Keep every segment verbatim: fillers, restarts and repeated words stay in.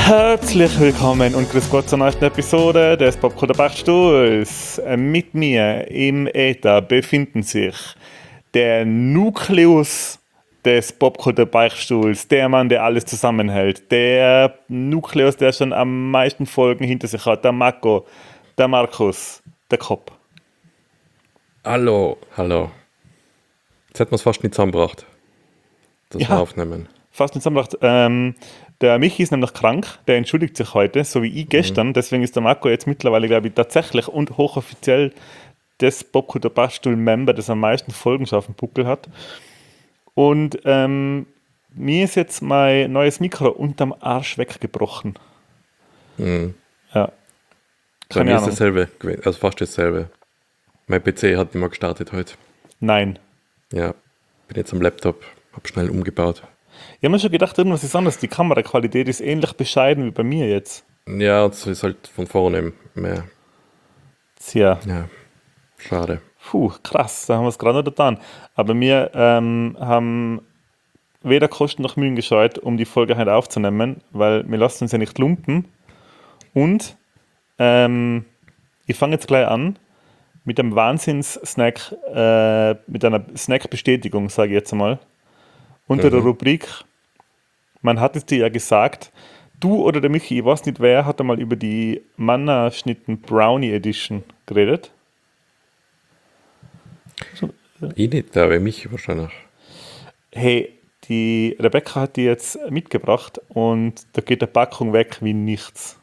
Herzlich willkommen und grüß Gott zur neuesten Episode des Popcorn der Bachstuhls. Mit mir im Äther befinden sich der Nukleus des Popcorn der Beichtstuhls, der Mann, der alles zusammenhält, der Nukleus, der schon am meisten Folgen hinter sich hat, der Marco, der Markus, der Kopf. Hallo, hallo. Jetzt hätten wir es fast nicht zusammengebracht, das Ja. wir aufnehmen. Fast nicht zusammengebracht. Ähm, der Michi ist nämlich krank, der entschuldigt sich heute, so wie ich gestern. Mhm. Deswegen ist der Marco jetzt mittlerweile, glaube ich, tatsächlich und hochoffiziell das Popcorn der Bachstuhl-Member, das am meisten Folgen schon auf dem Buckel hat. Und ähm, mir ist jetzt mein neues Mikro unterm Arsch weggebrochen. Mhm. Ja. Bei mir ist dasselbe, also fast dasselbe. Mein P C hat nicht mehr gestartet heute. Nein. Ja, bin jetzt am Laptop, hab schnell umgebaut. Ich habe mir schon gedacht, irgendwas ist anders. Die Kameraqualität ist ähnlich bescheiden wie bei mir jetzt. Ja, das ist halt von vorne mehr. Tja. Ja, schade. Puh, krass, da haben wir es gerade noch getan. Aber wir ähm, haben weder Kosten noch Mühen gescheut, um die Folge heute aufzunehmen, weil wir lassen uns ja nicht lumpen. Und ähm, ich fange jetzt gleich an mit einem Wahnsinns-Snack, äh, mit einer Snack-Bestätigung, sage ich jetzt einmal. Unter mhm. der Rubrik, man hat es dir ja gesagt, du oder der Michi, ich weiß nicht wer, hat einmal über die Manna-Schnitten Brownie Edition geredet. So, ja. Ich nicht, aber Michi wahrscheinlich. Hey, die Rebecca hat die jetzt mitgebracht und da geht die Packung weg wie nichts.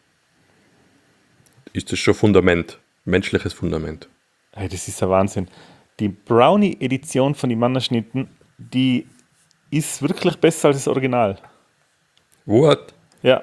Ist das schon Fundament, menschliches Fundament? Hey, das ist ja Wahnsinn. Die Brownie-Edition von den Manna-Schnitten, die ist wirklich besser als das Original. What? Ja.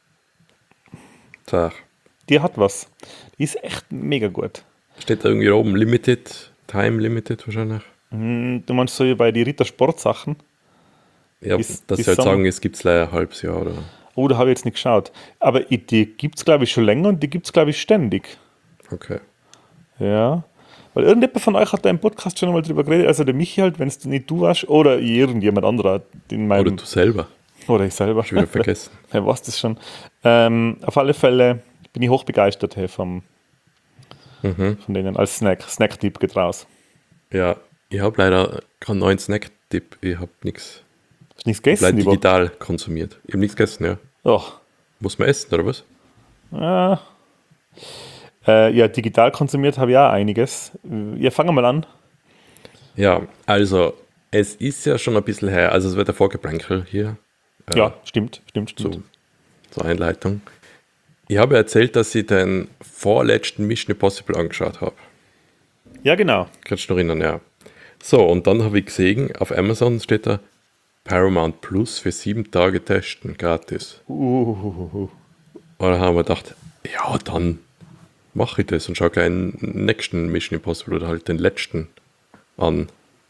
Tag. Die hat was. Die ist echt mega gut. Steht da irgendwie oben Limited, Time Limited wahrscheinlich? Du meinst so wie bei den Ritter Sportsachen? Ja, bis, dass sie halt sagen, es gibt es leider ein halbes Jahr, oder? Oh, da habe ich jetzt nicht geschaut. Aber die gibt es, glaube ich, schon länger und die gibt es, glaube ich, ständig. Okay. Ja. Weil irgendjemand von euch hat da im Podcast schon einmal drüber geredet, also der Michi halt, wenn es nicht du warst, oder irgendjemand anderer. In meinem, oder du selber. Oder ich selber. Schon wieder vergessen. Wer weiß das schon. Ähm, auf alle Fälle bin ich hochbegeistert hey, vom, mhm. von denen als Snack. Snack-Tipp geht raus. Ja, ich habe leider keinen neuen Snack-Tipp. Ich habe nichts. Hast nichts gegessen? Ich habe digital Woche? konsumiert. Ich habe nichts gegessen, ja. Oh. Muss man essen, oder was? Ja. Äh, ja, digital konsumiert habe ich auch einiges. Ja, fangen wir mal an. Ja, also es ist ja schon ein bisschen her, also es wird der Vorgeplänkel hier. Äh, ja, stimmt, stimmt, stimmt. Zu, zur Einleitung. Ich habe erzählt, dass ich den vorletzten Mission Impossible angeschaut habe. Ja, genau. Kannst du noch erinnern, ja. So, und dann habe ich gesehen, auf Amazon steht da Paramount Plus für sieben Tage testen, gratis. Uh. Und dann haben wir gedacht, ja, dann mache ich das und schaue gleich den nächsten Mission Impossible oder halt den letzten an.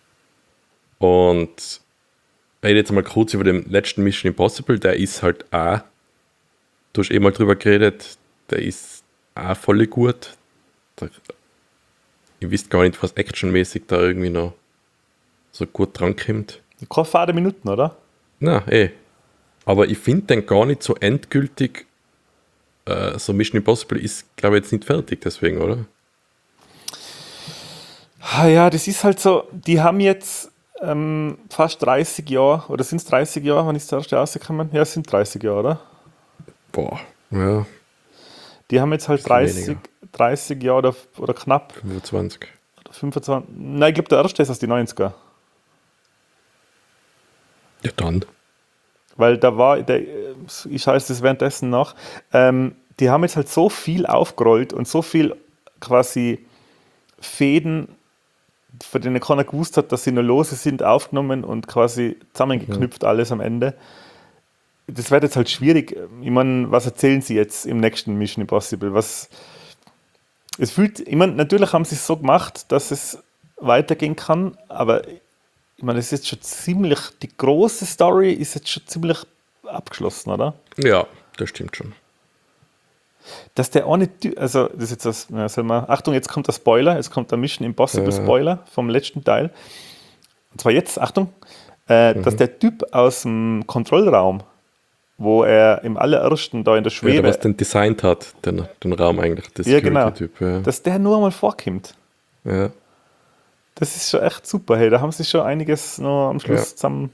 Und ich rede jetzt mal kurz über den letzten Mission Impossible, der ist halt auch, du hast eh mal drüber geredet, der ist auch voll gut. Da, ich wisst gar nicht, was actionmäßig da irgendwie noch so gut drankommt. Keine fade Minuten, oder? Na, eh. Aber ich finde den gar nicht so endgültig. Uh, so Mission Impossible ist, glaube ich, jetzt nicht fertig deswegen, oder? Ja, das ist halt so, die haben jetzt ähm, fast dreißig Jahre, oder sind es dreißig Jahre, wann ist das erste rausgekommen? Ja, es sind dreißig Jahre, oder? Boah, ja. Die haben jetzt halt dreißig, dreißig Jahre oder, oder knapp. fünfundzwanzig. Oder fünfundzwanzig. Nein, ich glaube, der erste ist aus den neunziger. Ja, dann. Weil da war, der, ich schaue es währenddessen nach, ähm, die haben jetzt halt so viel aufgerollt und so viel quasi Fäden, von denen keiner gewusst hat, dass sie noch lose sind, aufgenommen und quasi zusammengeknüpft, mhm. alles am Ende. Das wird jetzt halt schwierig. Ich meine, was erzählen sie jetzt im nächsten Mission Impossible? Was, es fühlt, ich meine, natürlich haben sie es so gemacht, dass es weitergehen kann, aber ich meine, es ist jetzt schon ziemlich, die große Story ist jetzt schon ziemlich abgeschlossen, oder? Ja, das stimmt schon. Dass der eine, also das ist jetzt das, ja, soll man, Achtung, jetzt kommt der Spoiler, jetzt kommt der Mission Impossible Spoiler vom letzten Teil. Und zwar jetzt, Achtung, äh, mhm. dass der Typ aus dem Kontrollraum wo er im allerersten da in der Ja, Schwebe, der was den designt hat, den, den Raum eigentlich, der ja genau, Security-Typ. Ja. dass der nur einmal vorkommt. Ja. Das ist schon echt super, hey, da haben sie schon einiges noch am Schluss Ja. zusammen.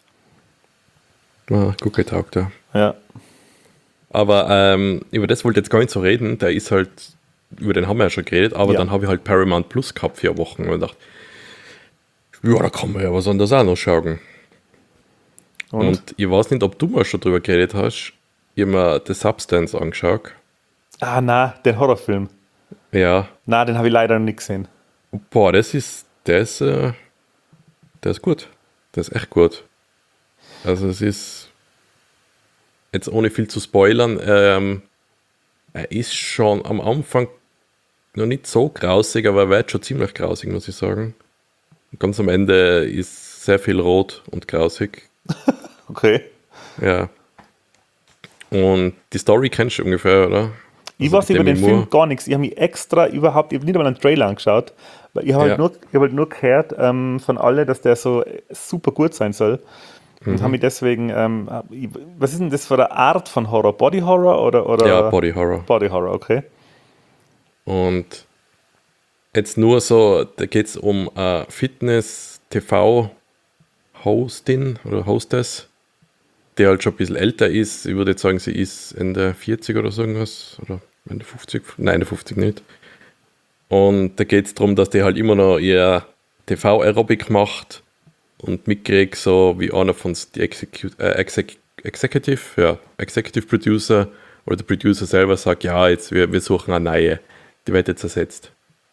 Ja, gut getaugt, ja. Ja, Aber ähm, über das wollte ich jetzt gar nicht so reden, der ist halt, über den haben wir ja schon geredet, aber Ja. dann habe ich halt Paramount Plus gehabt, vier Wochen und dachte, ja, da kann man ja was anderes auch noch schauen. und? Und ich weiß nicht, ob du mal schon drüber geredet hast, ich habe mir The Substance angeschaut. Ah, na, den Horrorfilm. Ja, Na, den habe ich leider noch nicht gesehen. boah, das ist, der ist, äh, der ist gut. Der ist echt gut. Also es ist, jetzt ohne viel zu spoilern, ähm, er ist schon am Anfang noch nicht so grausig, aber er wird schon ziemlich grausig, muss ich sagen. Und ganz am Ende ist sehr viel rot und grausig. Okay. Ja. Und die Story kennst du ungefähr, oder? Ich Also weiß die über den Demi Film Moore. gar nichts. Ich habe mich extra überhaupt, ich habe nicht einmal einen Trailer angeschaut, weil ich habe Ja. halt, nur, ich hab halt nur gehört ähm, von alle, dass der so super gut sein soll. Und Mhm. habe mich deswegen, ähm, hab- ich- was ist denn das für eine Art von Horror? Body Horror oder? oder Ja, Body Horror. Body Horror, okay. Und jetzt nur so, da geht es um eine Fitness-T V-Hostin oder Hostess, die halt schon ein bisschen älter ist. Ich würde jetzt sagen, sie ist Ende vierzig oder so irgendwas. Oder Ende fünfzig. Nein, Ende fünfzig nicht. Und da geht es darum, dass die halt immer noch ihr T V-Aerobic macht und mitkriegt, so wie einer von die Execu äh, Exec Executive, ja, Executive Producer oder der Producer selber sagt, ja, jetzt wir, wir suchen eine neue, die wird jetzt ersetzt.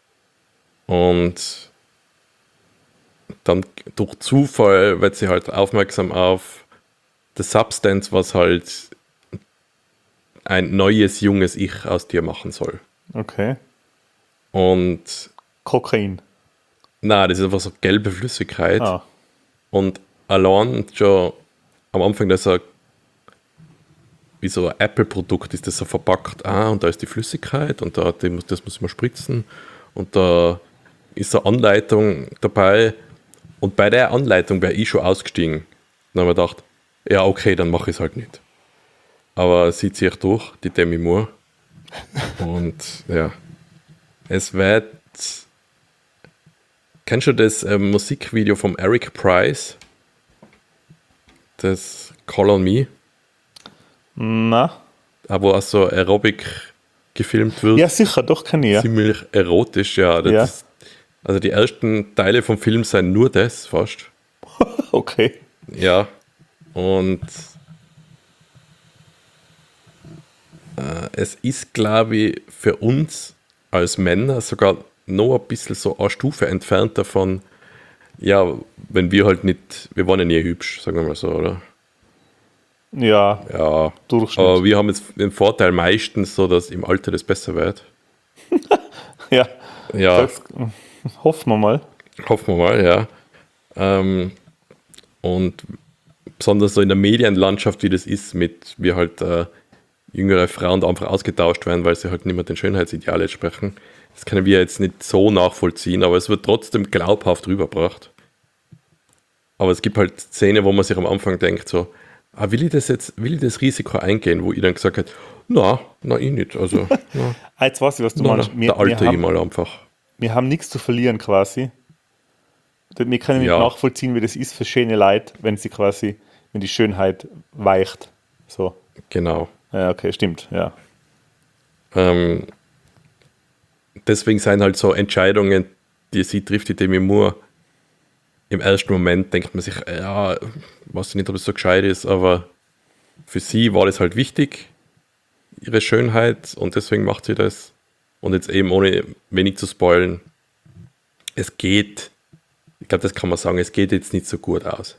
Und dann durch Zufall wird sie halt aufmerksam auf The Substance, was halt ein neues, junges Ich aus dir machen soll. Okay. Und Kokain. na, das ist einfach so gelbe Flüssigkeit. Ah, Und allein schon am Anfang, dass er wie so ein Apple-Produkt ist, das so verpackt, ah, und da ist die Flüssigkeit und da, die muss- das muss man spritzen und da ist eine Anleitung dabei und bei der Anleitung wäre ich schon ausgestiegen. Dann habe ich gedacht, ja, okay, dann mache ich es halt nicht. Aber sie zieht durch, die Demi Moore. Und ja, es wird. Kennst du das ähm, Musikvideo vom Eric Price? Das Call on Me? na. Ah, wo auch so Aerobic gefilmt wird. Ja, sicher, doch kann ich, ja. Ziemlich erotisch, ja. Das Ja. Ist, also die ersten Teile vom Film sind nur das fast. Okay. Ja. Und äh, es ist, glaube ich, für uns als Männer sogar noch ein bisschen so eine Stufe entfernt davon, ja, wenn wir halt nicht, wir waren ja nie hübsch, sagen wir mal so, oder? Ja, Ja. Durchschnitt. Aber wir haben jetzt den Vorteil meistens so, dass im Alter das besser wird. Ja, Ja. das hoffen wir mal. Hoffen wir mal, ja. Ähm, und besonders so in der Medienlandschaft, wie das ist, mit wie halt äh, jüngere Frauen da einfach ausgetauscht werden, weil sie halt nicht mehr den Schönheitsideal entsprechen. Das können wir jetzt nicht so nachvollziehen, aber es wird trotzdem glaubhaft rübergebracht. Aber es gibt halt Szenen, wo man sich am Anfang denkt, so, ah, will ich das jetzt, will ich das Risiko eingehen, wo ich dann gesagt habe, na, na, ich nicht. Also, na, Ah, jetzt weiß ich, was du na, meinst. na, Wir, der alte wir, ich haben, mal einfach. wir haben nichts zu verlieren quasi. Wir können nicht Ja. nachvollziehen, wie das ist für schöne Leute, wenn sie quasi, wenn die Schönheit weicht. So. Genau. Ja, okay, stimmt, ja. Ähm, deswegen sind halt so Entscheidungen, die sie trifft, die Demi Moore. Im ersten Moment denkt man sich, ja, weiß nicht, ob es so gescheit ist, aber für sie war das halt wichtig, ihre Schönheit, und deswegen macht sie das. Und jetzt eben, ohne wenig zu spoilen, es geht, ich glaube, das kann man sagen, es geht jetzt nicht so gut aus.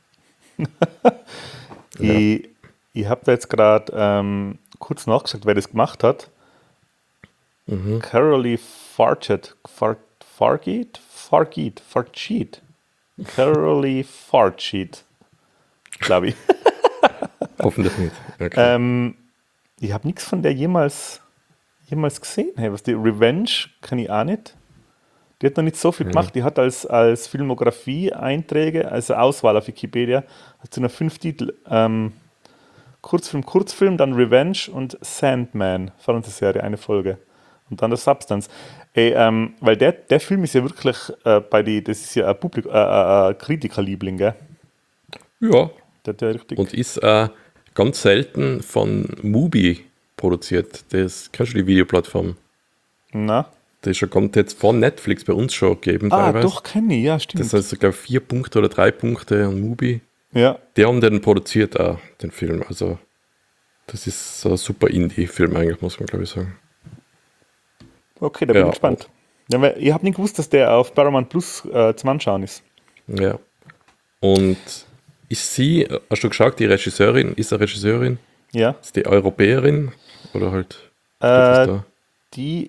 Ja. Ich, ich habe da jetzt gerade ähm, kurz nachgeschaut, wer das gemacht hat. Mhm. Carolee Farchett. Far, Fargeet? Fargeet. Farcheet. Carolee Farcheet. Glaube ich. Hoffentlich nicht. Okay. ähm, ich habe nichts von der jemals, jemals gesehen. Hey, was die Revenge kann ich auch nicht. Die hat noch nicht so viel gemacht. Die hat als, als Filmografie-Einträge, also Auswahl auf Wikipedia, hat sie noch fünf Titel ähm, Kurzfilm, Kurzfilm, dann Revenge und Sandman, Fernsehserie, eine Folge. Und dann der Substance. Ey, ähm, weil der, der Film ist ja wirklich äh, bei die, das ist ja ein Publik, äh, äh, äh, Kritikerliebling, gell? Ja. Der, der richtig. Und ist äh, ganz selten von Mubi produziert. Das kennst du die Videoplattform? Na? Das ist schon kommt jetzt von Netflix bei uns schon gegeben. Ah, teilweise. doch, kenne ich, ja, stimmt. Das heißt, ich glaube, vier Punkte oder drei Punkte an Mubi. Ja. Die haben den produziert, auch, den Film. Also, das ist so ein super Indie-Film, eigentlich, muss man, glaube ich, sagen. Okay, da bin Ja, ich gespannt. Ja, weil ich habe nicht gewusst, dass der auf Paramount Plus äh, zum Anschauen ist. Ja. Und ist sie, hast du geschaut, die Regisseurin, ist eine Regisseurin? Ja. Ist die Europäerin? Oder halt. Äh, da? Die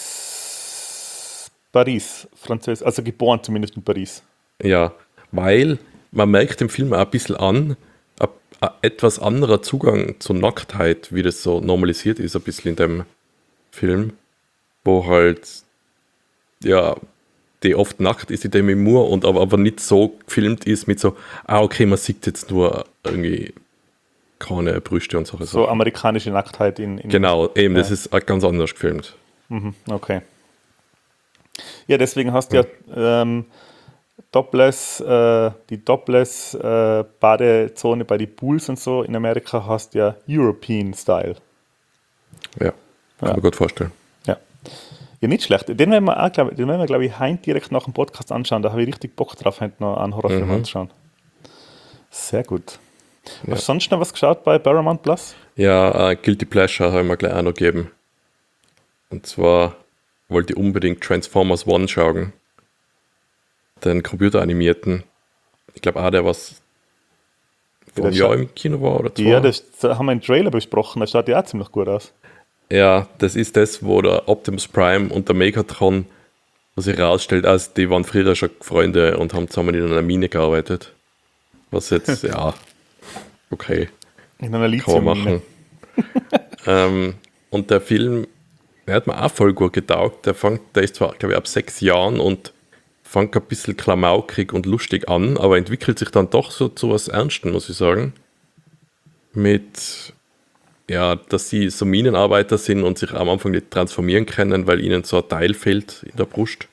ist Paris, Französisch, also geboren zumindest in Paris. Ja, weil man merkt im Film auch ein bisschen an, ein, ein etwas anderer Zugang zur Nacktheit, wie das so normalisiert ist, ein bisschen in dem Film, wo halt, ja, die oft nackt ist in dem Humor und aber, aber nicht so gefilmt ist mit so, ah, okay, man sieht jetzt nur irgendwie keine Brüste und so. So amerikanische Nacktheit in. in Genau, eben, ja. das ist auch ganz anders gefilmt. Mhm, okay. Ja, deswegen hast du ja, ja ähm, Topless, äh, die Topless-Badezone äh, bei den Pools und so in Amerika hast du ja European Style. Ja, kann ja. man gut vorstellen. Ja. Ja, nicht schlecht. Den werden wir, auch, glaub, den werden wir glaube ich, heint direkt nach dem Podcast anschauen. Da habe ich richtig Bock drauf, heint noch einen Horrorfilm Mhm. anzuschauen. Sehr gut. Ja. Hast du sonst noch was geschaut bei Paramount Plus? Ja, uh, Guilty Pleasure habe ich mir gleich auch noch gegeben. Und zwar wollte ich unbedingt Transformers One schauen. Den computeranimierten. Ich glaube auch, der was vor einem Jahr im Kino war oder zwei. Ja, das, das haben wir im Trailer besprochen. Das schaut ja auch ziemlich gut aus. Ja, das ist das, wo der Optimus Prime und der Megatron, was sich herausstellt, also die waren früher schon Freunde und haben zusammen in einer Mine gearbeitet. Was jetzt, ja, okay. In einer Kann man Lithium-Mine. machen. ähm, und der Film, der hat mir auch voll gut getaugt. Der, fängt, der ist zwar, glaube ich, ab sechs Jahren und fängt ein bisschen klamaukig und lustig an, aber entwickelt sich dann doch so zu was Ernstem, muss ich sagen. Mit, ja, dass sie so Minenarbeiter sind und sich am Anfang nicht transformieren können, weil ihnen so ein Teil fehlt in der Brust.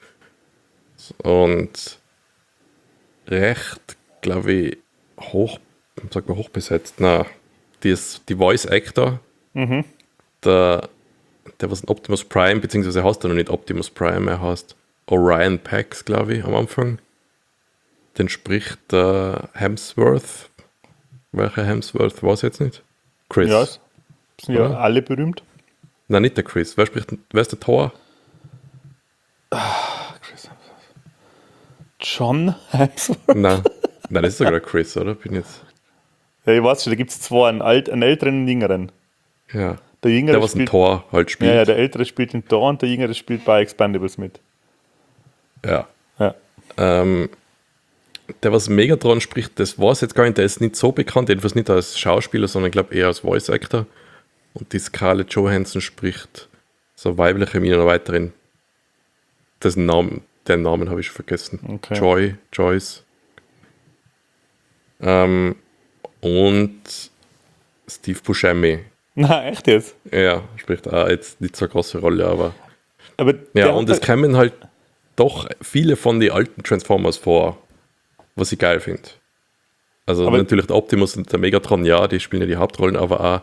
Und recht, glaube ich, hoch, sag mal hochbesetzt. Na, die, ist, die Voice Actor, Mhm. der, der was ein Optimus Prime, beziehungsweise heißt er noch nicht Optimus Prime, er heißt Orion Pax, glaube ich, am Anfang. Den spricht der Hemsworth. Welcher Hemsworth war es jetzt nicht? Chris. Ja, sind ja Oder? alle berühmt. Nein, nicht der Chris. Wer spricht, wer ist der Thor? Chris Hemsworth. John Hemsworth? Nein, nein, das ist sogar der Chris, oder? Bin jetzt. Ja, ich weiß schon, da gibt es zwei, einen, alt, einen älteren und einen jüngeren. Ja. Der jüngere Der, was ein spielt, Thor halt spielt. ja, ja, der ältere spielt in Thor und der jüngere spielt bei Expendables mit. Ja. Ja. Ähm, der, was Megatron spricht, das weiß jetzt gar nicht, der ist nicht so bekannt, jedenfalls nicht als Schauspieler, sondern ich glaube eher als Voice Actor. Und die Scarlett Johansson spricht so eine weibliche Minenarbeiterin. Dessen Namen, den Namen habe ich schon vergessen. Okay. Joy, Joyce. Ähm, und Steve Buscemi. Na, echt jetzt? Ja, spricht auch jetzt nicht so eine große Rolle, aber. Aber Ja, der und hat es kommen halt doch viele von den alten Transformers vor, was ich geil finde. Also Aber- natürlich der Optimus und der Megatron, ja, die spielen ja die Hauptrollen, aber auch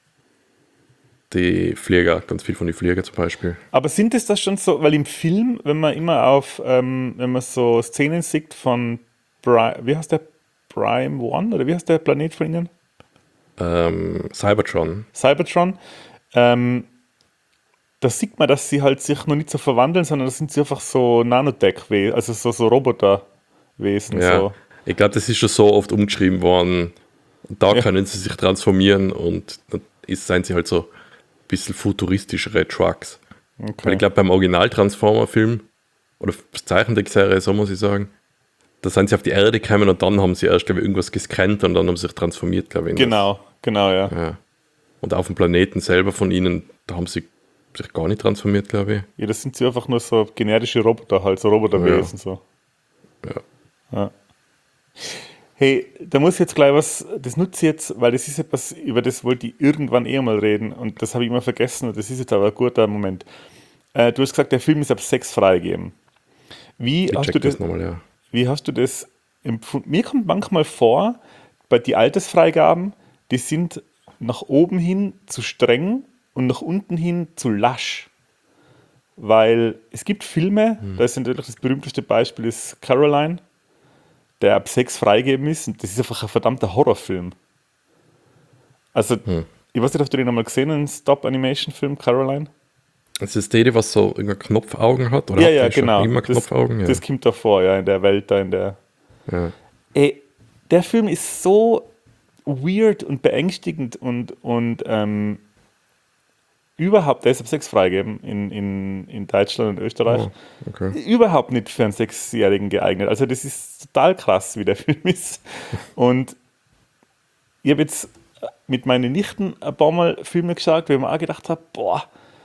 die Flieger, ganz viel von den Flieger zum Beispiel. Aber sind es das schon so, weil im Film, wenn man immer auf, ähm, wenn man so Szenen sieht von, Bri wie heißt der, Prime One, oder wie heißt der Planet von ihnen? Ähm, Cybertron. Cybertron, ähm, da sieht man, dass sie halt sich noch nicht so verwandeln, sondern das sind sie einfach so Nanotech-Wesen, also so, so Roboterwesen. Ja, So. ich glaube, das ist schon so oft umgeschrieben worden. Da Ja. können sie sich transformieren und dann ist, seien sie halt so ein bisschen futuristischere Trucks. Weil Okay. ich glaube, beim Original-Transformer-Film oder Zeichentrickserie, so muss ich sagen, da sind sie auf die Erde gekommen und dann haben sie erst, glaube ich, irgendwas gescannt und dann haben sie sich transformiert, glaube ich. in das. Genau, genau, ja. Ja. Und auf dem Planeten selber von ihnen, da haben sie sich gar nicht transformiert, glaube ich. Ja, das sind sie einfach nur so generische Roboter, halt so Roboterwesen. So. Ja. Ja. Hey, da muss ich jetzt gleich was, das nutze ich jetzt, weil das ist etwas, über das wollte ich irgendwann eh mal reden und das habe ich immer vergessen und das ist jetzt aber ein guter Moment. Äh, du hast gesagt, der Film ist ab sechs freigegeben. Wie Ich hast du check das, das nochmal, ja. wie hast du das empfunden? Mir kommt manchmal vor, bei die Altersfreigaben, die sind nach oben hin zu streng und nach unten hin zu lasch. Weil es gibt Filme, da ist natürlich das berühmteste Beispiel ist Caroline, der ab sechs freigegeben ist und das ist einfach ein verdammter Horrorfilm. Also, Hm. ich weiß nicht, ob du den nochmal gesehen hast, einen Stop-Animation-Film, Caroline? Das ist die, die was so irgendwie Knopfaugen hat? Oder Ja, hat ja, die schon genau. immer Das, Knopfaugen? Ja. das kommt davor, ja, in der Welt da, in der. Ja. Ey, der Film ist so weird und beängstigend und, und ähm, überhaupt, der ist ab sechs freigegeben in, in, in Deutschland und Österreich. Oh, okay. Überhaupt nicht für einen Sechsjährigen geeignet. Also das ist total krass, wie der Film ist. Und ich habe jetzt mit meinen Nichten ein paar Mal Filme geschaut, wo ich mir auch gedacht habe, boah,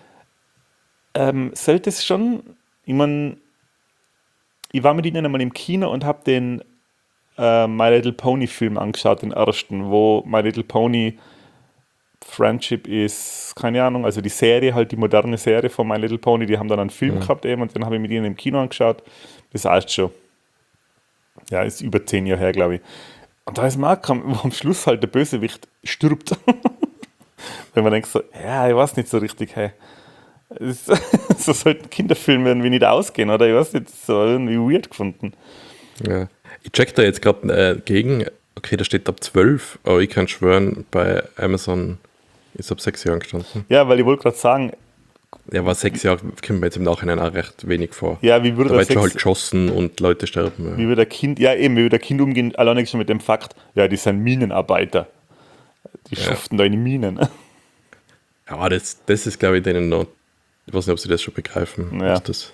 ähm, sollte es schon, ich meine, ich war mit ihnen einmal im Kino und habe den äh, My Little Pony Film angeschaut, den ersten, wo My Little Pony Friendship ist, keine Ahnung, also die Serie, halt die moderne Serie von My Little Pony, die haben dann einen Film Mhm. gehabt eben und den habe ich mit ihnen im Kino angeschaut. Das heißt schon, ja, ist über zehn Jahre her, glaube ich. Und da ist mir auch gekommen, wo am Schluss halt der Bösewicht stirbt. Wenn man denkt so, ja, ich weiß nicht so richtig, hey. Es- So sollten Kinderfilme irgendwie nicht ausgehen, oder? Ich weiß nicht, so irgendwie weird gefunden. Ja. Ich check da jetzt gerade äh, gegen, okay, da steht ab zwölf, aber ich kann schwören, bei Amazon ist ab sechs Jahren gestanden. Ja, weil ich wollte gerade sagen, Ja, war sechs Jahre, kommt mir jetzt im Nachhinein auch recht wenig vor. ja, wie würde Da das wird schon halt Sex, geschossen und Leute sterben. wie Ja, würde der Kind, ja eben, wie würde der Kind umgehen, alleine schon mit dem Fakt, ja, die sind Minenarbeiter. Die Ja. schuften da in die Minen. ja das, das ist, glaube ich, denen noch, ich weiß nicht, ob sie das schon begreifen, Ja. was, das,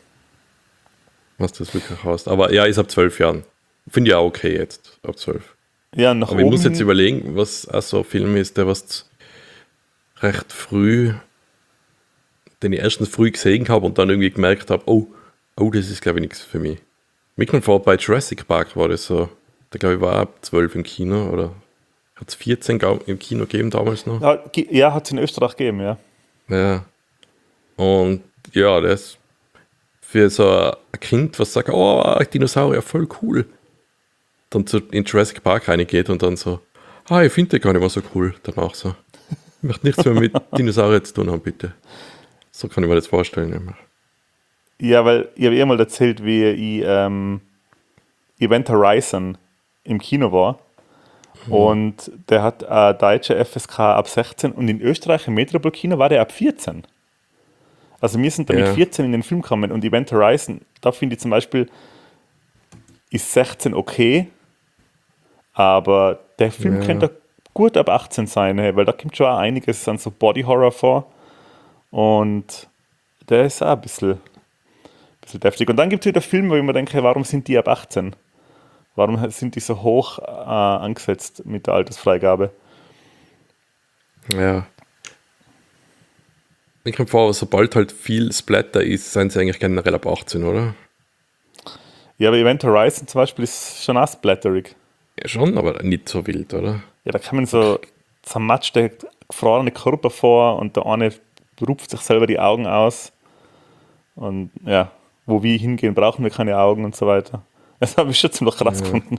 was das wirklich heißt. Aber ja, ist ab zwölf Jahren. Finde ich auch okay jetzt, ab zwölf. Ja, nach Aber ich oben muss jetzt hin- überlegen, was auch so ein Film ist, der was recht früh, den ich erstens früh gesehen habe und dann irgendwie gemerkt habe, oh, oh, das ist, glaube ich, nichts für mich. Mir kommt vor, bei Jurassic Park war das so, der glaube ich war ab zwölf im Kino oder hat es vierzehn ga- im Kino gegeben damals noch. Ja, ge- ja hat es in Österreich gegeben, ja. Ja. Und ja, das für so ein Kind, was sagt, oh, Dinosaurier, voll cool. Dann zu, in Jurassic Park reingeht und dann so, ah, ich finde den gar nicht mehr so cool. Danach so, ich möchte nichts mehr mit Dinosauriern zu tun haben, bitte. So kann ich mir das vorstellen. Immer. Ja, weil ich habe eh mal erzählt, wie ich ähm, Event Horizon im Kino war. Und der hat ein deutscher F S K ab sechzehn und in Österreich im Metropol-Kino war der ab vierzehn. Also wir sind da mit Ja. vierzehn in den Film gekommen und Event Horizon, da finde ich zum Beispiel, ist sechzehn okay, aber der Film Ja. könnte gut ab achtzehn sein, hey, weil da kommt schon auch einiges an so Body Horror vor und der ist auch ein bisschen, bisschen deftig. Und dann gibt es wieder Filme, wo ich mir denke, warum sind die ab achtzehn? Warum sind die so hoch äh, angesetzt mit der Altersfreigabe? Ja. Ich komme vor, sobald halt viel Splatter ist, sind sie eigentlich generell ab achtzehn, oder? Ja, aber Event Horizon zum Beispiel ist schon auch splatterig. Ja, schon, aber nicht so wild, oder? Ja, da kommen so zermatschte, gefrorene Körper vor und der eine rupft sich selber die Augen aus. Und ja, wo wir hingehen, brauchen wir keine Augen und so weiter. Das habe ich schon ziemlich krass Ja. gefunden.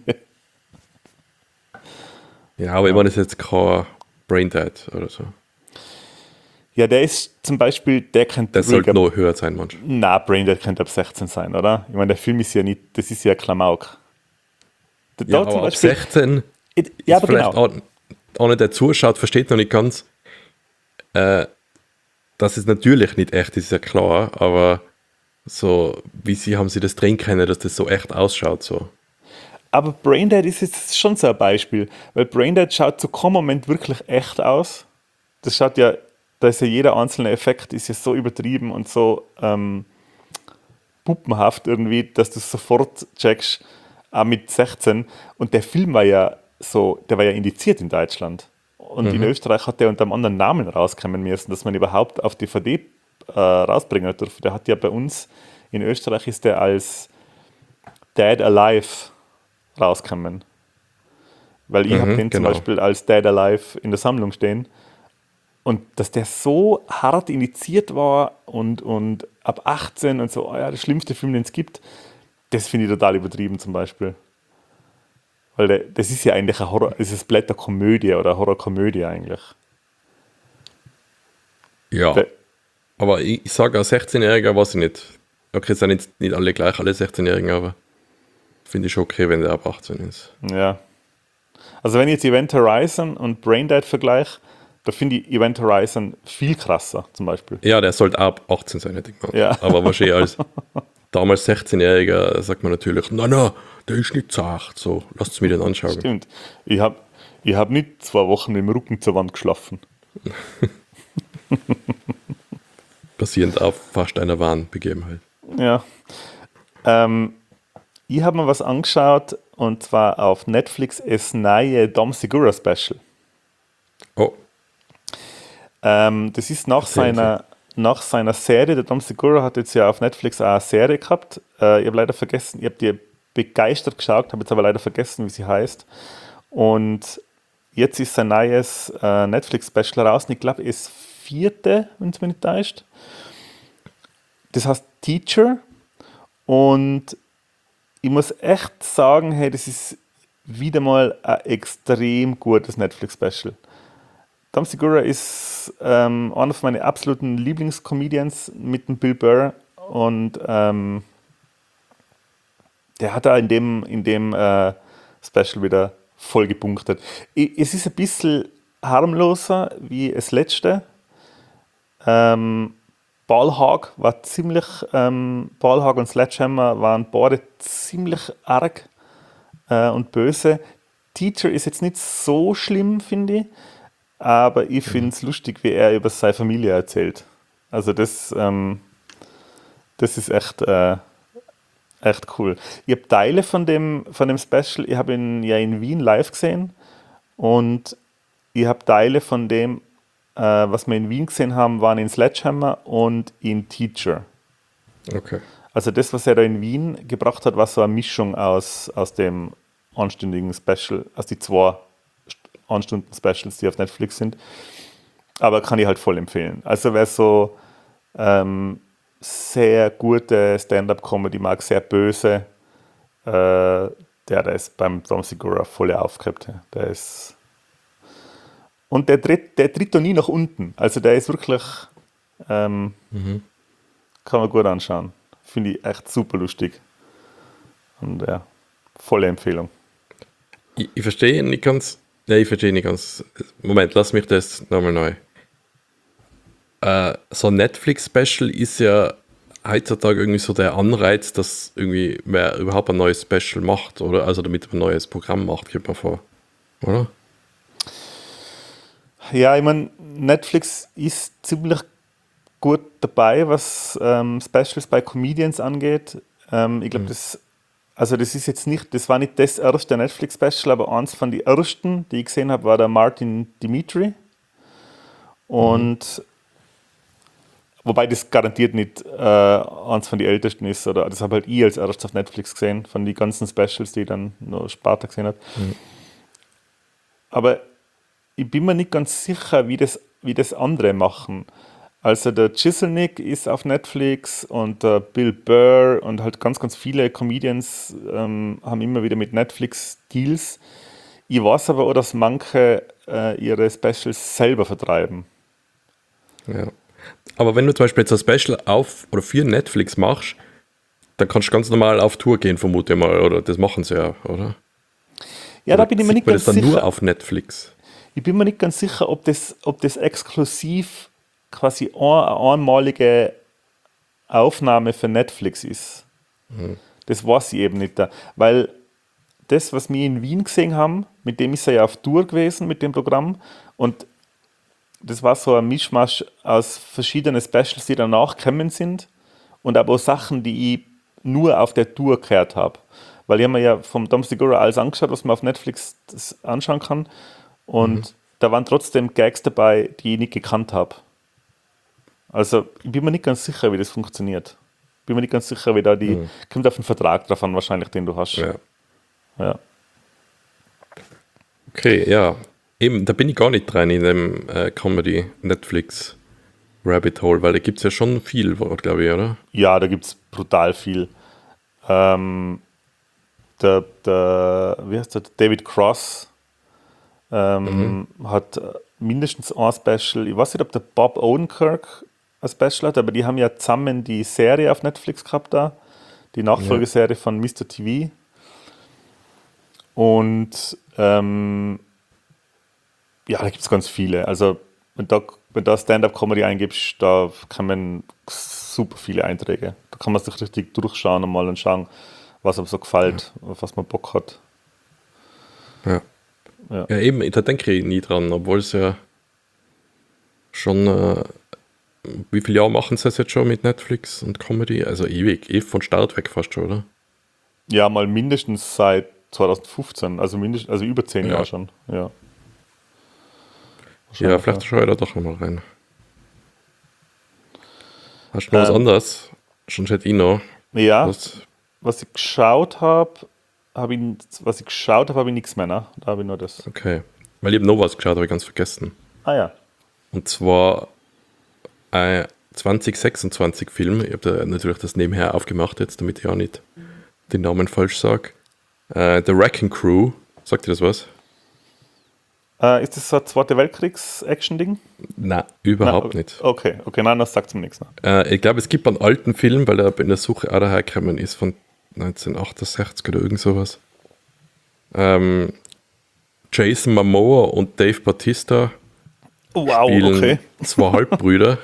Ja, aber ich meine, das ist jetzt kein Braindead oder so. Ja, der ist zum Beispiel, der könnte Der sollte ruhig ab- noch höher sein, manchmal. Na, Braindead könnte ab sechzehn sein, oder? Ich meine, der Film ist ja nicht, das ist ja Klamauk. Da Ja, zum aber ab Beispiel- sechzehn ja, ist aber vielleicht genau. auch, auch nicht der zuschaut, versteht noch nicht ganz, äh, dass es natürlich nicht echt ist, ist ja klar, aber so, wie sie haben sie das drehen können, dass das so echt ausschaut, so. Aber Braindead ist jetzt schon so ein Beispiel, weil Braindead schaut zu keinem Moment wirklich echt aus. Das schaut ja, da ist ja jeder einzelne Effekt ist ja so übertrieben und so ähm, puppenhaft irgendwie, dass du es sofort checkst, auch mit sechzehn. Und der Film war ja so, der war ja indiziert in Deutschland. Und in Österreich hat der unter einem anderen Namen rauskommen müssen, dass man überhaupt auf D V D äh, rausbringen durfte. Der hat ja bei uns, in Österreich ist der als Dead Alive rauskommen. Weil ich habe Mhm, den zum genau. Beispiel als Dead Alive in der Sammlung stehen. Und dass der so hart indiziert war und, und ab achtzehn und so, oh ja, der schlimmste Film, den es gibt, das finde ich total übertrieben zum Beispiel. Weil der, das ist ja eigentlich ein Horror, es ist Blätterkomödie oder Horrorkomödie eigentlich. Ja, Der, aber ich, ich sage als sechzehn-Jähriger, weiß ich nicht. Okay, es sind jetzt nicht alle gleich, alle sechzehn-Jährigen, aber finde ich schon okay, wenn der ab achtzehn ist. ja. Also wenn ich jetzt Event Horizon und Braindead vergleiche, da finde ich Event Horizon viel krasser zum Beispiel. Ja, der sollte ab achtzehn sein, hätte ich gemeint. Ja, Aber wahrscheinlich als damals sechzehn-Jähriger sagt man natürlich, na na, der ist nicht zart, so, lasst mir den anschauen. stimmt. Ich habe ich hab nicht zwei Wochen mit dem Rücken zur Wand geschlafen. Basierend auf fast einer wahren Begebenheit. Ja. Ähm, ich habe mir was angeschaut und zwar auf Netflix das neue Dom Segura Special. Oh, Ähm, das ist nach erzählen Sie. seiner, nach seiner Serie, der Dom Segura hat jetzt ja auf Netflix auch eine Serie gehabt. Äh, ich habe leider vergessen, ich habe die begeistert geschaut, habe jetzt aber leider vergessen, wie sie heißt. Und jetzt ist sein neues äh, Netflix-Special raus. Und ich glaube, es vierte, wenn es mir nicht täuscht. Das heißt Teacher. Und ich muss echt sagen, hey, das ist wieder mal ein extrem gutes Netflix-Special. Dom Segura ist ähm, einer von meinen absoluten Lieblingscomedians mit dem Bill Burr und ähm, der hat da in dem, in dem äh, Special wieder voll gepunktet. I- Es ist ein bisschen harmloser wie das letzte. Ähm, Ballhawk war ziemlich, ähm, Ballhawk und Sledgehammer waren beide ziemlich arg äh, und böse. Teacher ist jetzt nicht so schlimm, finde ich, aber ich finde es lustig, wie er über seine Familie erzählt. Also das, ähm, das ist echt, äh, echt cool. Ich habe Teile von dem, von dem Special, ich habe ihn ja in Wien live gesehen und ich habe Teile von dem, äh, was wir in Wien gesehen haben, waren in Sledgehammer und in Teacher. Okay. Also das, was er da in Wien gebracht hat, war so eine Mischung aus, aus dem anständigen Special, aus die zwei Anstunden-Specials, die auf Netflix sind. Aber kann ich halt voll empfehlen. Also wer so ähm, sehr gute Stand-up-Comedy mag, sehr böse, äh, der, der ist beim Dom Segura voll aufgehabt. Ja. Der ist und der tritt, der tritt da nie nach unten. Also der ist wirklich, ähm, Mhm. kann man gut anschauen. Finde ich echt super lustig. Und ja, volle Empfehlung. Ich, ich verstehe nicht ganz. Nein, ich verstehe nicht ganz. Moment, lass mich das nochmal neu. Äh, so ein Netflix-Special ist ja heutzutage irgendwie so der Anreiz, dass irgendwie wer überhaupt ein neues Special macht, oder? Also damit man ein neues Programm macht, geht man vor. Oder? Ja, ich meine, Netflix ist ziemlich gut dabei, was ähm, Specials bei Comedians angeht. Ähm, ich glaube, das, also das ist jetzt nicht, das war nicht das erste Netflix-Special, aber eins von den ersten, die ich gesehen habe, war der Martin Dimitri. Und wobei das garantiert nicht äh, eins von den ältesten ist, oder das habe halt ich als erstes auf Netflix gesehen, von den ganzen Specials, die ich dann noch später gesehen habe. Aber ich bin mir nicht ganz sicher, wie das, wie das andere machen. Also der Chiselnick ist auf Netflix und der Bill Burr und halt ganz, ganz viele Comedians ähm, haben immer wieder mit Netflix Deals. Ich weiß aber auch, dass manche äh, ihre Specials selber vertreiben. Ja. Aber wenn du zum Beispiel jetzt ein Special auf oder für Netflix machst, dann kannst du ganz normal auf Tour gehen, vermute ich mal, oder? Das machen sie ja, oder? Ja, Oder da bin ich mir sieht nicht man ganz das dann nur sicher. auf Netflix? Ich bin mir nicht ganz sicher, ob das, ob das exklusiv quasi ein- eine einmalige Aufnahme für Netflix ist. Das weiß ich eben nicht. Da. Weil das, was wir in Wien gesehen haben, mit dem ist er ja auf Tour gewesen, mit dem Programm. Und das war so ein Mischmasch aus verschiedenen Specials, die danach gekommen sind. Und aber auch Sachen, die ich nur auf der Tour gehört habe. Weil ich habe mir ja vom Dom Segura alles angeschaut, was man auf Netflix das anschauen kann. Und da waren trotzdem Gags dabei, die ich nicht gekannt habe. Also ich bin mir nicht ganz sicher, wie das funktioniert. Bin mir nicht ganz sicher, wie da die. Mhm. Kommt auf den Vertrag drauf an, wahrscheinlich, den du hast. Ja. Ja. Okay, ja. Eben, da bin ich gar nicht rein in dem äh, Comedy-Netflix Rabbit Hole, weil da gibt es ja schon viel, glaube ich, oder? Ja, da gibt es brutal viel. Ähm, der, der, wie heißt der? David Cross Mhm. ähm, hat äh, mindestens ein Special. Ich weiß nicht, ob der Bob Odenkirk ein Special hat, aber die haben ja zusammen die Serie auf Netflix gehabt da. Die Ja. Nachfolgeserie von Mister T V. Und ähm, ja, da gibt es ganz viele. Also, wenn da, wenn da Stand-up-Comedy eingibst, da kann man super viele Einträge. Da kann man sich richtig durchschauen und mal und schauen, was einem so Ja. gefällt, auf was man Bock hat. Ja. Ja, Ja, eben, da denke ich nie dran, obwohl es ja schon, äh, wie viele Jahre machen sie das jetzt schon mit Netflix und Comedy? Also ewig, eh von Start weg fast schon, oder? ja mal mindestens seit zwanzig fünfzehn, also, mindestens, also über zehn Jahre Ja. schon. Ja, Ja, wahrscheinlich, ja. vielleicht schaue ich da doch nochmal rein. Hast du noch was Ähm, anderes? Schon hätte ich noch. ja, Was? was ich geschaut habe, habe ich, was ich geschaut habe, habe ich nichts mehr. Ne? Da habe ich nur das. Okay. Weil ich habe noch was geschaut, habe ich ganz vergessen. Ah ja. Und zwar ein zwanzig sechsundzwanzig Film. Ich habe da natürlich das nebenher aufgemacht jetzt, damit ich auch nicht den Namen falsch sage. Äh, The Wrecking Crew. Sagt ihr das was? Äh, ist das so ein Zweite Weltkriegs-Action-Ding? Nein, Na, überhaupt nicht. okay, okay, nein, das sagt mir nichts. Ne? Äh, ich glaube, es gibt einen alten Film, weil er in der Suche auch dahergekommen ist, von neunzehnhundertachtundsechzig oder irgend sowas. Ähm, Jason Momoa und Dave Bautista Wow, spielen okay. zwei Halbbrüder,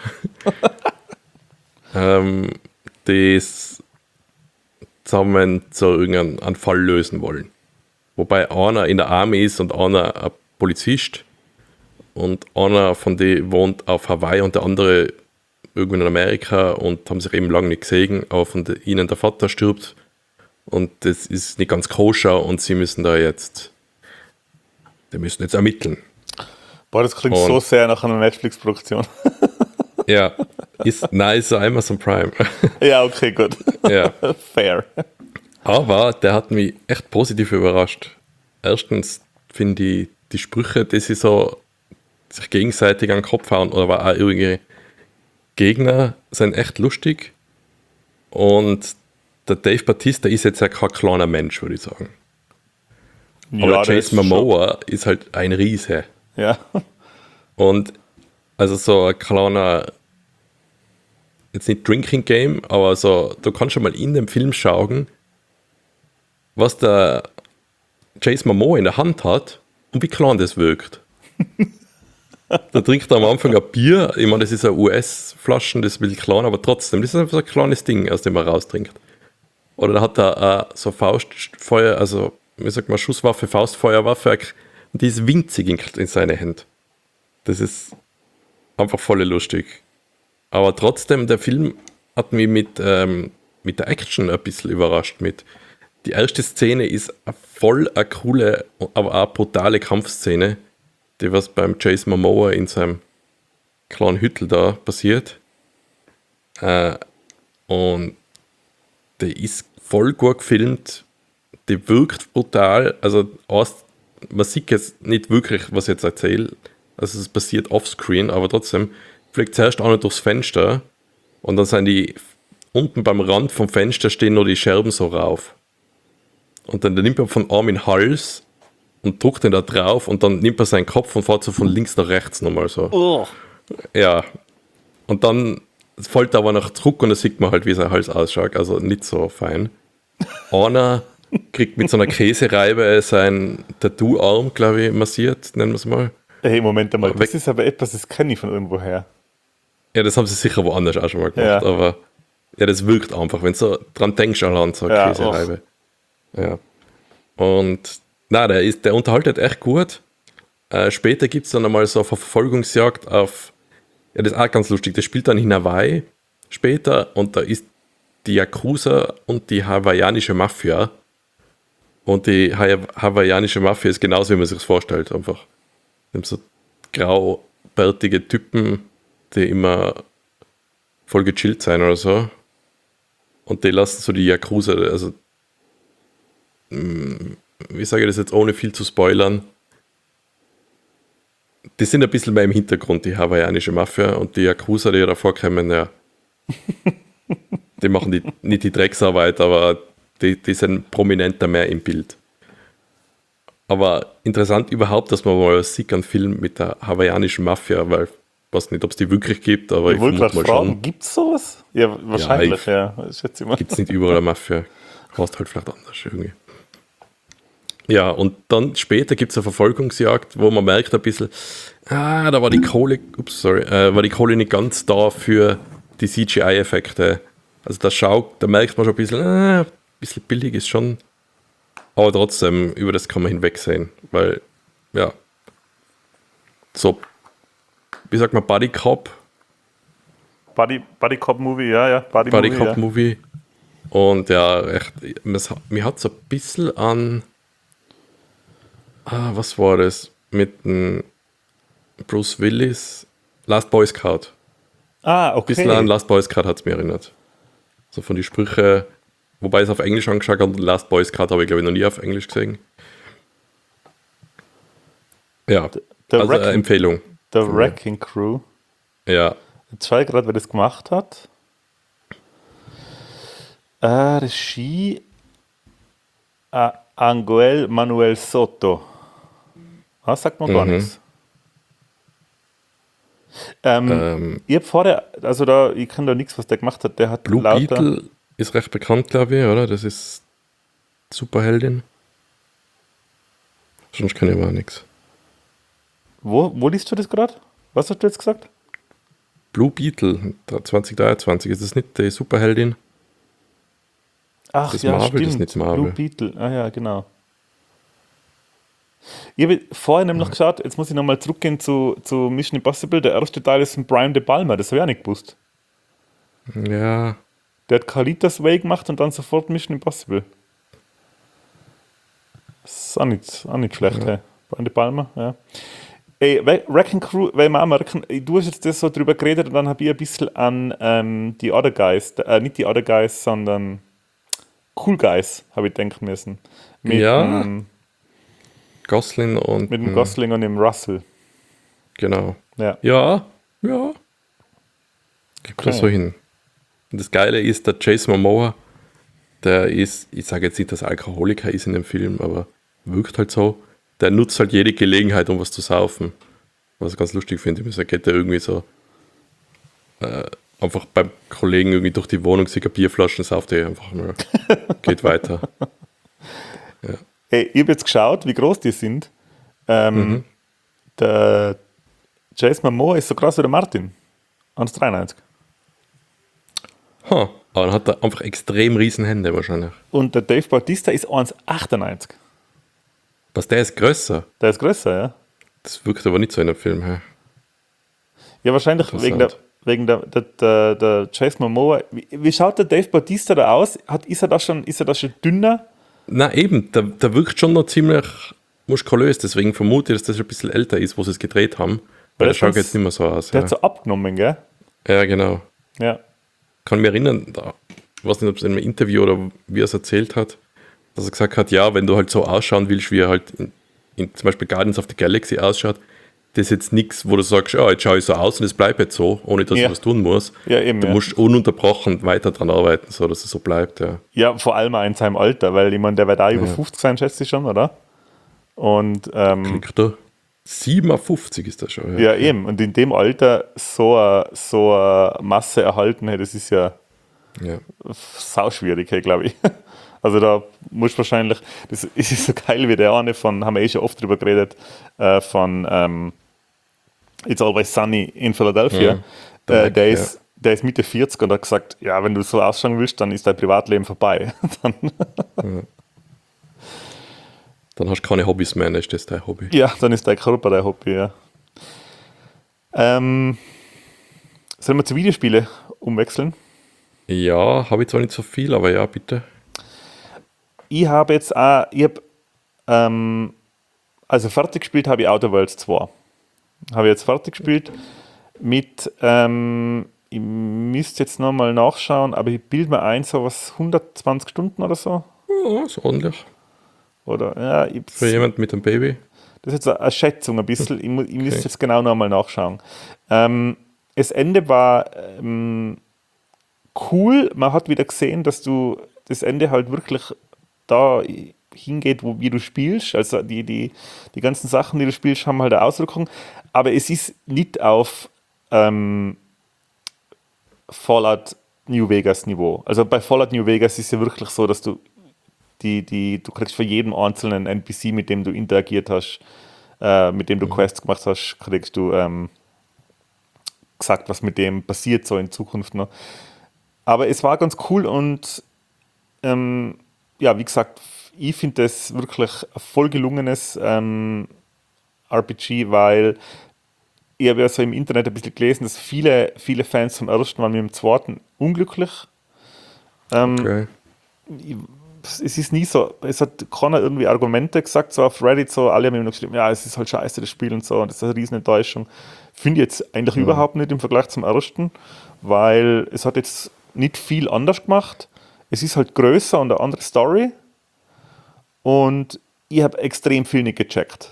ähm, die s- zusammen so irgendeinen einen Fall lösen wollen. Wobei einer in der Army ist und einer ein Polizist und einer von denen wohnt auf Hawaii und der andere irgendwo in Amerika und haben sich eben lange nicht gesehen, aber von de, ihnen der Vater stirbt und das ist nicht ganz koscher und sie müssen da jetzt, die müssen jetzt ermitteln. Boah, das klingt so Und sehr nach einer Netflix-Produktion. ja, ist nice Amazon Prime. Ja, okay, gut. Ja. Fair. Aber der hat mich echt positiv überrascht. Erstens finde ich die Sprüche, die sie so sich gegenseitig an den Kopf hauen oder aber auch ihre Gegner sind echt lustig. Und der Dave Bautista ist jetzt ja kein kleiner Mensch, würde ich sagen. Aber Ja, der der ist Jason schon. Momoa ist halt ein Riese. Ja. Und also so ein kleiner, jetzt nicht Drinking Game, aber so, du kannst schon mal in dem Film schauen, was der Jason Momoa in der Hand hat und wie klein das wirkt. Da trinkt er am Anfang ein Bier, ich meine, das ist ein U S-Flaschen, das ist ein bisschen klein, aber trotzdem, das ist einfach so ein kleines Ding, aus dem er raustrinkt. Oder da hat er äh, so Faustfeuer, also, wie sagt man, Schusswaffe, Faustfeuerwaffe, und die ist winzig in, in seine Hände. Das ist einfach voll lustig. Aber trotzdem, der Film hat mich mit, ähm, mit der Action ein bisschen überrascht. Mit. Die erste Szene ist eine voll eine coole, aber auch brutale Kampfszene, die was beim Jason Momoa in seinem kleinen Hüttel da passiert. Äh, und die ist voll gut gefilmt, die wirkt brutal, also aus, man sieht jetzt nicht wirklich, was ich jetzt erzähle, also es passiert offscreen, aber trotzdem fliegt zuerst auch noch durchs Fenster und dann sind die unten beim Rand vom Fenster stehen noch die Scherben so rauf. Und dann nimmt er von Arm in den Hals und drückt den da drauf und dann nimmt er seinen Kopf und fährt so von links nach rechts nochmal so. Oh. Ja. Und dann fällt er aber noch zurück und dann sieht man halt, wie sein Hals ausschaut. Also nicht so fein. Einer kriegt mit so einer Käsereibe sein Tattoo-Arm, glaube ich, massiert, nennen wir es mal. Hey, Moment einmal, Weg. das ist aber etwas, das kenne ich von irgendwoher. Ja, das haben sie sicher woanders auch schon mal gemacht, Ja. aber ja, das wirkt einfach, wenn du so dran denkst, an so eine Ja, Käsereibe. Ja. Und na, der, ist, der unterhaltet echt gut. Äh, später gibt es dann einmal so eine Verfolgungsjagd auf, ja, das ist auch ganz lustig, das spielt dann in Hawaii später und da ist die Yakuza und die hawaiianische Mafia. Und die ha- hawaiianische Mafia ist genauso, wie man sich das vorstellt, einfach. Die haben so graubärtige Typen, die immer voll gechillt sein oder so. Und die lassen so die Yakuza, also, mh, wie sage ich das jetzt, ohne viel zu spoilern, die sind ein bisschen mehr im Hintergrund, die hawaiianische Mafia, und die Yakuza, die da vorkommen, ja, die machen die, nicht die Drecksarbeit, aber die, die sind prominenter mehr im Bild. Aber interessant überhaupt, dass man mal sieht, einen Film mit der hawaiianischen Mafia, weil ich weiß nicht, ob es die wirklich gibt, aber Ich ich wollte vermute gerade mal fragen, schon. gibt es sowas? Ja, wahrscheinlich, Ja, ja. Ich schätze mal. Gibt es nicht überall eine Mafia. Heißt halt vielleicht anders irgendwie. Ja, und dann später gibt es eine Verfolgungsjagd, wo man merkt ein bisschen, ah, da war die Kohle, ups, sorry, äh, war die Kohle nicht ganz da für die C G I-Effekte. Also da schaut, da merkt man schon ein bisschen, ah, ein bisschen billig ist schon, aber trotzdem, über das kann man hinwegsehen, weil, ja, so, wie sagt man, Buddy Cop, Buddy, Buddy Cop Movie, ja, ja. Buddy, Buddy Movie, Cop ja. Movie, und ja, echt, mir hat es ein bisschen an, ah, was war das, mit dem Bruce Willis, Last Boy Scout. Ah, Ein bisschen an okay. Last Boy Scout hat es mich erinnert. So von den Sprüchen, wobei ich es auf Englisch angeschaut habe, und Last Boy Scout habe ich glaube ich noch nie auf Englisch gesehen. Ja, The also eine Wrecking, Empfehlung. The von mir. Wrecking Crew. Ja, Jetzt schaue ich gerade, wer das gemacht hat. Äh, Regie äh, Angel Manuel Soto. Ah, sagt man gar Mhm. nichts. Ähm, ähm, ich habe vorher, also da, ich kann da nichts, was der gemacht hat. Der hat Blue lauter. Beetle ist recht bekannt, glaube ich, oder? Das ist Superheldin. Sonst kann ich aber auch nichts. Wo, wo liest du das gerade? Was hast du jetzt gesagt? Blue Beetle zwanzig dreiundzwanzig, ist das nicht die Superheldin? Ach Das ja, Marvel, stimmt. das ist nicht Marvel. Blue Beetle. Ah ja, genau. Ich habe vorher nämlich geschaut, jetzt muss ich nochmal zurückgehen zu, zu Mission Impossible. Der erste Teil ist von Brian De Palma, das habe ich auch nicht gewusst. Ja, Der hat Carlitos Way gemacht und dann sofort Mission Impossible. Das ist auch nicht, auch nicht schlecht, Ja. hey. Brian De Palma, ja. Ey, We- Wrecking Crew, weil wir auch merken, ey, du hast jetzt das so drüber geredet und dann habe ich ein bisschen an ähm, die Other Guys, äh, nicht die Other Guys, sondern Cool Guys, habe ich denken müssen. Mit, Ja. dem, Gosling und mit dem mm, Gosling und dem Russell. genau. Ja. Ja, ja. Gibt Okay. das so hin. Und das Geile ist, der Jason Momoa, der ist, ich sage jetzt nicht, dass er Alkoholiker ist in dem Film, aber wirkt halt so. Der nutzt halt jede Gelegenheit, um was zu saufen. Was ich ganz lustig finde. Er geht da irgendwie so äh, einfach beim Kollegen irgendwie durch die Wohnung, sieht Bierflaschen, sauft er einfach mal. Geht weiter. Hey, ich habe jetzt geschaut, wie groß die sind. Ähm, Mhm. Der Jason Momoa ist so groß wie der Martin. eins Komma dreiundneunzig. Ha, aber dann hat er einfach extrem riesen Hände wahrscheinlich. Und der Dave Bautista ist eins Komma achtundneunzig. Was, der ist größer? Der ist größer, ja. Das wirkt aber nicht so in dem Film. Hä? Ja, wahrscheinlich wegen der, Interessant. wegen der, der, der, der Jason Momoa. Wie, wie schaut der Dave Bautista da aus? Hat, ist, er da schon, ist er da schon dünner? Na eben, der, der wirkt schon noch ziemlich muskulös, deswegen vermute ich, dass das ein bisschen älter ist, wo sie es gedreht haben. Weil der der ist schaut ganz- jetzt nicht mehr so aus. Der Ja, hat so abgenommen, gell? ja genau. Ja. Kann mich erinnern, da, ich weiß nicht, ob es in einem Interview oder wie er es erzählt hat, dass er gesagt hat, ja, wenn du halt so ausschauen willst, wie er halt in, in zum Beispiel Guardians of the Galaxy ausschaut, das ist jetzt nichts, wo du sagst, ja, jetzt schaue ich so aus und es bleibt jetzt so, ohne dass Ja. ich was tun muss. Ja, eben, Du ja. musst ununterbrochen weiter dran arbeiten, so dass es so bleibt, ja. Ja, vor allem auch in seinem Alter, weil ich meine, der wird auch über Ja. fünfzig sein, schätze ich schon, oder? Und ähm, Kriegt er? siebenundfünfzig ist das schon. ja, eben. Und in dem Alter so eine, so eine Masse erhalten, hey, das ist ja ja. sauschwierig, hey, glaube ich. Also da muss wahrscheinlich, das ist so geil wie der eine von, haben wir eh schon oft drüber geredet, äh, von ähm, It's Always Sunny in Philadelphia. Ja, der äh, Mac, der, ja. ist, der ist Mitte vierzig und hat gesagt, ja, wenn du so ausschauen willst, dann ist dein Privatleben vorbei. Dann, Dann hast du keine Hobbys mehr, dann ist das dein Hobby. ja, dann ist dein Körper dein Hobby, ja. Ähm, sollen wir zu Videospiele umwechseln? Ja, habe ich zwar nicht so viel, aber ja, bitte. Ich habe jetzt auch, ich habe, ähm, also fertig gespielt habe ich Outer Worlds zwei. Habe ich jetzt fertig gespielt mit, ähm, ich müsste jetzt nochmal nachschauen, aber ich bilde mir ein, so was hundertzwanzig Stunden oder so. Ja, ist ordentlich. Oder, ja, ich, Für jemand mit einem Baby. Das ist jetzt eine Schätzung ein bisschen. Ich, mu ich müsste Okay. jetzt genau nochmal nachschauen. Ähm, das Ende war ähm, cool. Man hat wieder gesehen, dass du das Ende halt wirklich da hingeht, wo, wie du spielst. Also die, die, die ganzen Sachen, die du spielst, haben halt eine Auswirkung. Aber es ist nicht auf ähm, Fallout New Vegas Niveau. Also bei Fallout New Vegas ist es ja wirklich so, dass du die, die, du kriegst für jeden einzelnen N P C, mit dem du interagiert hast, äh, mit dem du Quests gemacht hast, kriegst du ähm, gesagt, was mit dem passiert so in Zukunft noch. Aber es war ganz cool und ähm, ja, wie gesagt, ich finde das wirklich ein voll gelungenes ähm, R P G, weil ich habe ja so im Internet ein bisschen gelesen, dass viele, viele Fans vom ersten waren mit dem zweiten unglücklich. Ähm, Okay. es ist nie so, es hat keiner irgendwie Argumente gesagt, so auf Reddit, so alle haben immer noch geschrieben, ja, es ist halt scheiße, das Spiel und so, und das ist eine riesen Enttäuschung. Finde ich jetzt eigentlich Ja. überhaupt nicht im Vergleich zum ersten, weil es hat jetzt nicht viel anders gemacht. Es ist halt größer und eine andere Story und ich habe extrem viel nicht gecheckt.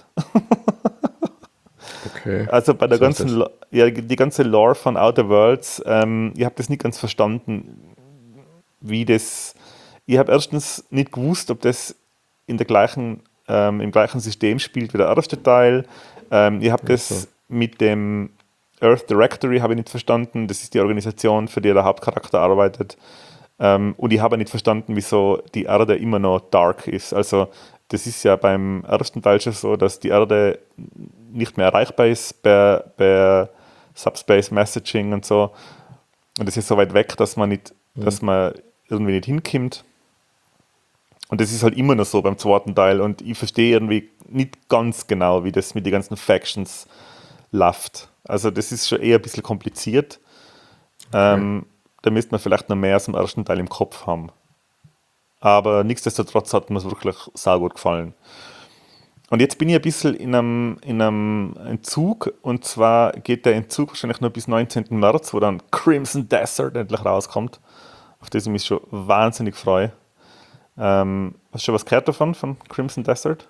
Okay. Also bei der Was heißt ganzen, das? Lo- ja, die ganze Lore von Outer Worlds, ähm, ich habe das nicht ganz verstanden, wie das. Ich habe erstens nicht gewusst, ob das in der gleichen, ähm, im gleichen System spielt wie der erste Teil. Ähm, ich habe Also, das mit dem Earth Directory habe ich nicht verstanden. Das ist die Organisation, für die der Hauptcharakter arbeitet. Ähm, und ich habe nicht verstanden, wieso die Erde immer noch dark ist. Also das ist ja beim ersten Teil schon so, dass die Erde nicht mehr erreichbar ist per, per Subspace Messaging und so. Und das ist so weit weg, dass man nicht, dass man irgendwie nicht hinkommt. Und das ist halt immer noch so beim zweiten Teil. Und ich verstehe irgendwie nicht ganz genau, wie das mit den ganzen Factions läuft. Also das ist schon eher ein bisschen kompliziert. okay. Ähm, da müsste man vielleicht noch mehr aus dem ersten Teil im Kopf haben. Aber nichtsdestotrotz hat mir es wirklich saugut gefallen. Und jetzt bin ich ein bisschen in einem, in einem Entzug. Und zwar geht der Entzug wahrscheinlich nur bis neunzehnten März, wo dann Crimson Desert endlich rauskommt. Auf das ich mich schon wahnsinnig freue. Ähm, hast du schon was gehört davon, von Crimson Desert?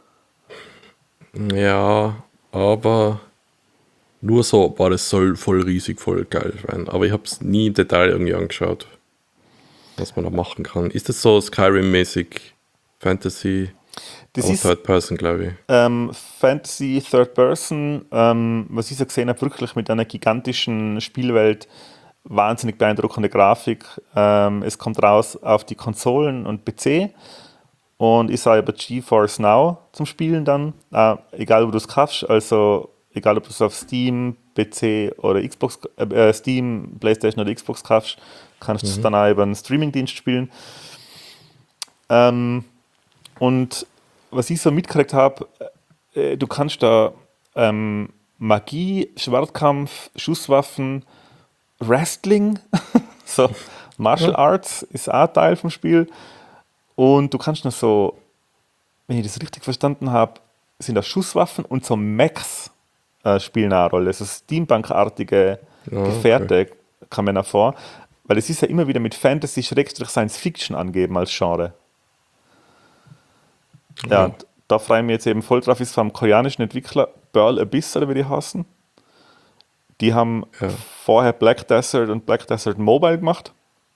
Ja, aber nur so, boah, das soll voll riesig, voll geil sein. Aber ich habe es nie im Detail irgendwie angeschaut, was man da machen kann. Ist das so Skyrim-mäßig Fantasy, Das aber ist Third Person, glaube ich. ähm, Fantasy Third Person, ähm, was ich so gesehen habe, wirklich mit einer gigantischen Spielwelt, wahnsinnig beeindruckende Grafik. Ähm, es kommt raus auf die Konsolen und P C und ist auch über GeForce Now zum Spielen dann, äh, egal wo du es kaufst, also egal ob du es auf Steam, P C oder Xbox, äh, Steam, PlayStation oder Xbox kaufst, kannst du es Mhm. dann auch über einen Streamingdienst spielen. Ähm, und was ich so mitgekriegt habe, äh, du kannst da ähm, Magie, Schwertkampf, Schusswaffen, Wrestling, so Martial Ja. Arts ist auch Teil vom Spiel. Und du kannst noch so, wenn ich das richtig verstanden habe, sind das Schusswaffen und so Mechs äh, spielen auch eine Rolle. So Steampunk-artige Ja, okay. Gefährte kann man auch vor. Weil es ist ja immer wieder mit Fantasy-Science-Fiction angeben als Genre. Ja, Ja, und da freue ich mich jetzt eben voll drauf, ist vom koreanischen Entwickler Pearl Abyss oder wie die heißen. Die haben ja. vorher Black Desert und Black Desert Mobile gemacht.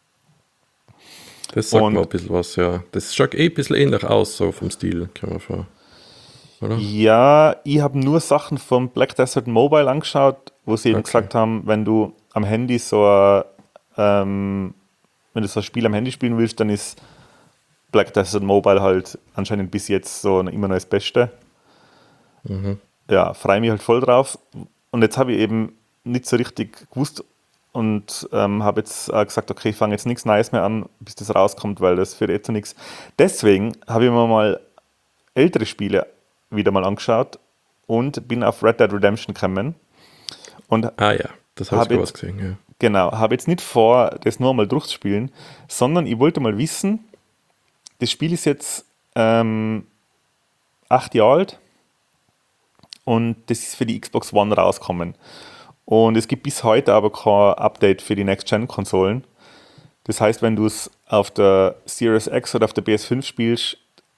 Das sagt mir Und ein bisschen was, ja. Das schaut eh ein bisschen ähnlich aus, so vom Stil, kann man vor, oder? ja, ich habe nur Sachen vom Black Desert Mobile angeschaut, wo sie eben Okay. gesagt haben, wenn du am Handy so ein, ähm, wenn du so ein Spiel am Handy spielen willst, dann ist Black Desert Mobile halt anscheinend bis jetzt so immer noch das Beste. Mhm. Ja, freue mich halt voll drauf. Und jetzt habe ich eben nicht so richtig gewusst und ähm, habe jetzt äh, gesagt, okay, ich fange jetzt nichts Neues mehr an, bis das rauskommt, weil das führt eh zu nichts. Deswegen habe ich mir mal ältere Spiele wieder mal angeschaut und bin auf Red Dead Redemption gekommen und Ah ja, das habe ich habe sogar was jetzt, gesehen, ja. genau, habe jetzt nicht vor, das nur mal durchzuspielen, sondern ich wollte mal wissen, das Spiel ist jetzt ähm, acht Jahre alt und das ist für die Xbox One rausgekommen. Und es gibt bis heute aber kein Update für die Next-Gen-Konsolen. Das heißt, wenn du es auf der Series X oder auf der P S fünf spielst,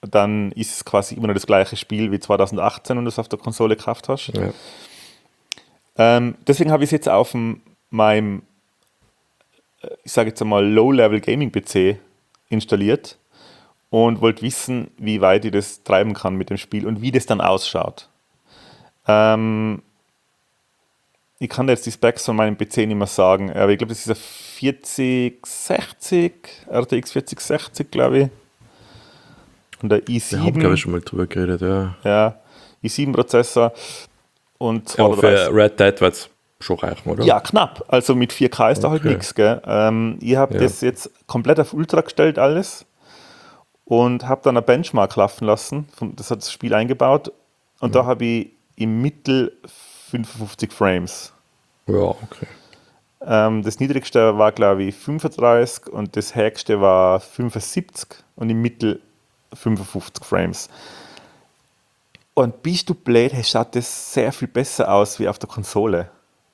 dann ist es quasi immer noch das gleiche Spiel wie zwanzig achtzehn, wenn du es auf der Konsole gekauft hast. Ja. Ähm, deswegen habe ich es jetzt auf dem, meinem, ich sage jetzt einmal, Low-Level-Gaming-P C installiert und wollte wissen, wie weit ich das treiben kann mit dem Spiel und wie das dann ausschaut. Ähm, ich kann jetzt die Specs von meinem P C nicht mehr sagen, aber ich glaube, das ist ein vierzig sechzig, R T X vierzig sechzig, glaube ich. Und der i Wir haben, glaube ich, sieben, schon mal drüber geredet, ja. ja, i sieben Prozessor und Ja, für zweiunddreißig. Red Dead wird es schon reichen, oder? Ja, knapp. Also mit vier K ist da halt Okay. nichts, gell? Ähm, ich habe Ja. das jetzt komplett auf Ultra gestellt, alles. Und habe dann ein Benchmark laufen lassen. Vom- Das hat das Spiel eingebaut. Und da habe ich im Mittel fünfundfünfzig Frames. Ja, okay. Ähm, das niedrigste war, glaube ich, fünfunddreißig und das höchste war fünfundsiebzig und im Mittel fünfundfünfzig Frames. Und bist du blöd, hey, schaut das sehr viel besser aus wie auf der Konsole.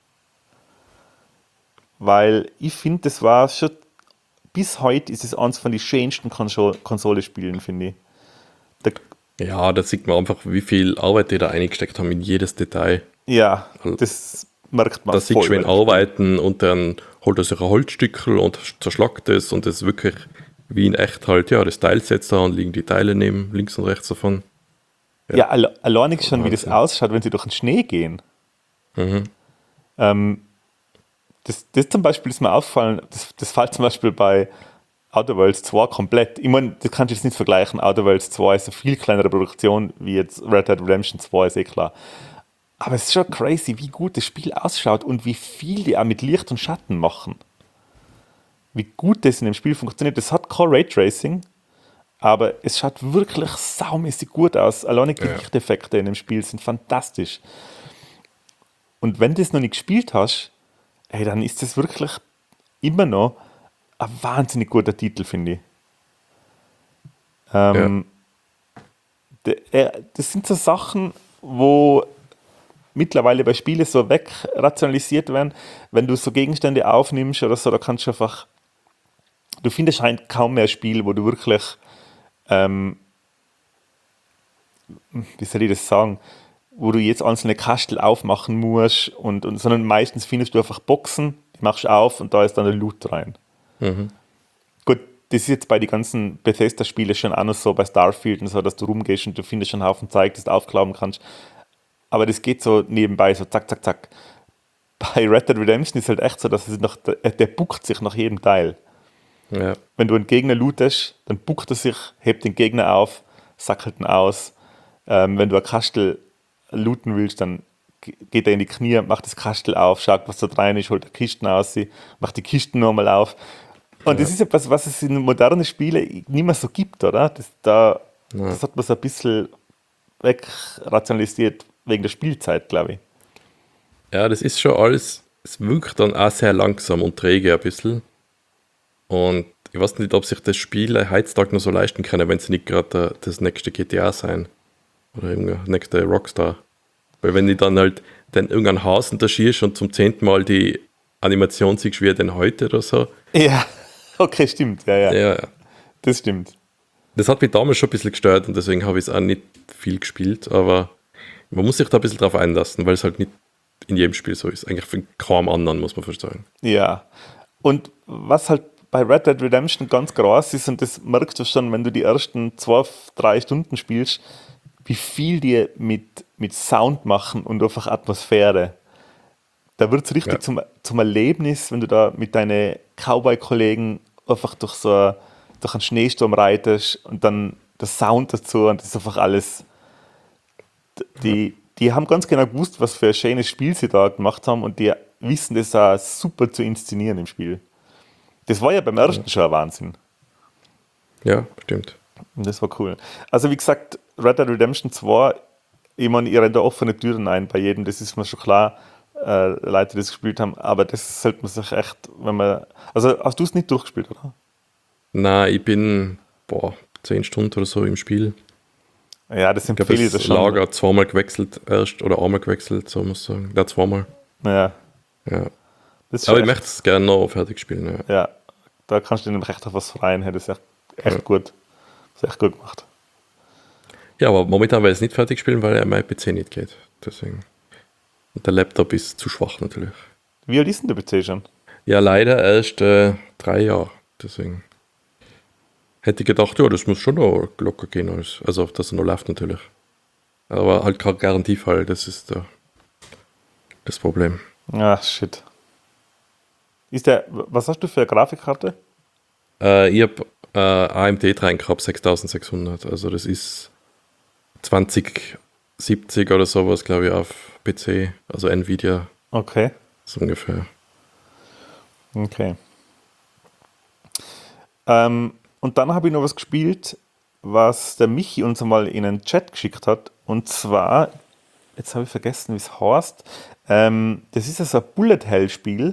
Weil ich finde, das war schon, bis heute ist es eines von den schönsten Konso- Konsolespielen, finde ich. Der, Ja, da sieht man einfach, wie viel Arbeit die da eingesteckt haben in jedes Detail. ja, das merkt man Da sieht voll. man arbeiten und dann holt er sich ein Holzstückel und zerschlagt es und das ist wirklich wie in echt halt, ja, das Teil setzt da und liegen die Teile neben, links und rechts davon. Ja, alle- alleinig schon, wie das Wahnsinn. ausschaut, wenn sie durch den Schnee gehen. Mhm. Ähm, das, das zum Beispiel ist mir aufgefallen, das, das fällt zum Beispiel bei Outer Worlds zwei komplett. Ich meine, das kannst du jetzt nicht vergleichen. Outer Worlds zwei ist eine viel kleinere Produktion wie jetzt Red Dead Redemption zwei, ist eh klar. Aber es ist schon crazy, wie gut das Spiel ausschaut und wie viel die auch mit Licht und Schatten machen. Wie gut das in dem Spiel funktioniert. Das hat kein Raytracing, aber es schaut wirklich saumäßig gut aus. Alleine die Ja. Lichteffekte in dem Spiel sind fantastisch. Und wenn du das noch nicht gespielt hast, ey, dann ist das wirklich immer noch ein wahnsinnig guter Titel, finde ich. Ähm, de- äh, das sind so Sachen, wo mittlerweile bei Spielen so wegrationalisiert werden. Wenn du so Gegenstände aufnimmst oder so, da kannst du einfach, du findest halt kaum mehr Spiele, wo du wirklich, ähm, wie soll ich das sagen, wo du jetzt einzelne Kastel aufmachen musst, und, und, sondern meistens findest du einfach Boxen, die machst du auf und da ist dann der Loot rein. Mhm. Gut, das ist jetzt bei den ganzen Bethesda-Spielen schon auch noch so, bei Starfield und so, dass du rumgehst und du findest schon einen Haufen Zeug, das du aufklappen kannst. Aber das geht so nebenbei, so zack, zack, zack. Bei Red Dead Redemption ist halt echt so, dass es nach, der, der buckt sich nach jedem Teil. Ja. Wenn du einen Gegner lootest, dann buckt er sich, hebt den Gegner auf, sackelt ihn aus. Ähm, wenn du ein Kastel looten willst, dann ge- geht er in die Knie, macht das Kastel auf, schaut, was da rein ist, holt die Kisten aus, macht die Kisten nochmal auf. Und das ist etwas, was es in modernen Spielen nicht mehr so gibt, oder? Das, da, Ja. das hat man so ein bisschen wegrationalisiert wegen der Spielzeit, glaube ich. Ja, das ist schon alles, es wirkt dann auch sehr langsam und träge ein bisschen. Und ich weiß nicht, ob sich das Spiel heutzutage noch so leisten können, wenn sie nicht gerade das nächste G T A sein. Oder irgendein nächste Rockstar. Weil wenn die dann halt dann irgendein Haus unterschiedst und zum zehnten Mal die Animation siehst, wie denn heute oder so. Ja, okay, stimmt. Ja, ja, Ja, ja. das stimmt. Das hat mich damals schon ein bisschen gestört und deswegen habe ich es auch nicht viel gespielt, aber man muss sich da ein bisschen drauf einlassen, weil es halt nicht in jedem Spiel so ist. Eigentlich für kaum anderen, muss man fast sagen. Ja. Und was halt bei Red Dead Redemption ganz groß ist, und das merkst du schon, wenn du die ersten zwei, drei Stunden spielst, wie viel die mit, mit Sound machen und einfach Atmosphäre. Da wird es richtig Ja. zum, zum Erlebnis, wenn du da mit deinen Cowboy-Kollegen einfach durch so a- durch einen Schneesturm reitest und dann der Sound dazu und das ist einfach alles. D- Die, die haben ganz genau gewusst, was für ein schönes Spiel sie da gemacht haben und die wissen das auch super zu inszenieren im Spiel. Das war ja beim ersten schon ein Wahnsinn. Ja, stimmt. Und das war cool. Also wie gesagt, Red Dead Redemption zwei, ich meine, ihr rennt da offene Türen ein bei jedem, das ist mir schon klar, äh, Leute, die das gespielt haben, aber das sollte man sich echt, wenn man, also hast du es nicht durchgespielt, oder? Na, ich bin, boah, zehn Stunden oder so im Spiel. Ja, das Ich habe empfehle ich dir das schon. Lager zweimal gewechselt erst, oder einmal gewechselt, so muss ich sagen. Ja, zweimal. Ja, Ja. das ist Aber schon ich echt, möchte es gerne noch fertig spielen. Ja. ja, da kannst du nämlich echt auf was freien, hey, das ist echt, echt Ja. gut. Das ist echt gut gemacht. Ja, aber momentan will ich es nicht fertig spielen, weil mein P C nicht geht. Deswegen. Und der Laptop ist zu schwach natürlich. Wie alt ist denn der P C schon? Ja, leider erst äh, drei Jahre. Deswegen. Hätte ich gedacht, ja, das muss schon noch locker gehen. Als, also, dass er noch läuft natürlich. Aber halt kein Garantiefall, das ist der, das Problem. Ach, shit. Ist der, was hast du für eine Grafikkarte? Äh, ich habe äh, A M D dran gehabt, sechstausendsechshundert. Also das ist zwanzig siebzig oder sowas, glaube ich, auf P C. Also Nvidia, Okay, so ungefähr. okay. Ähm, und dann habe ich noch was gespielt, was der Michi uns einmal in einen Chat geschickt hat. Und zwar, jetzt habe ich vergessen, wie es heißt. Ähm, das ist also ein Bullet-Hell-Spiel.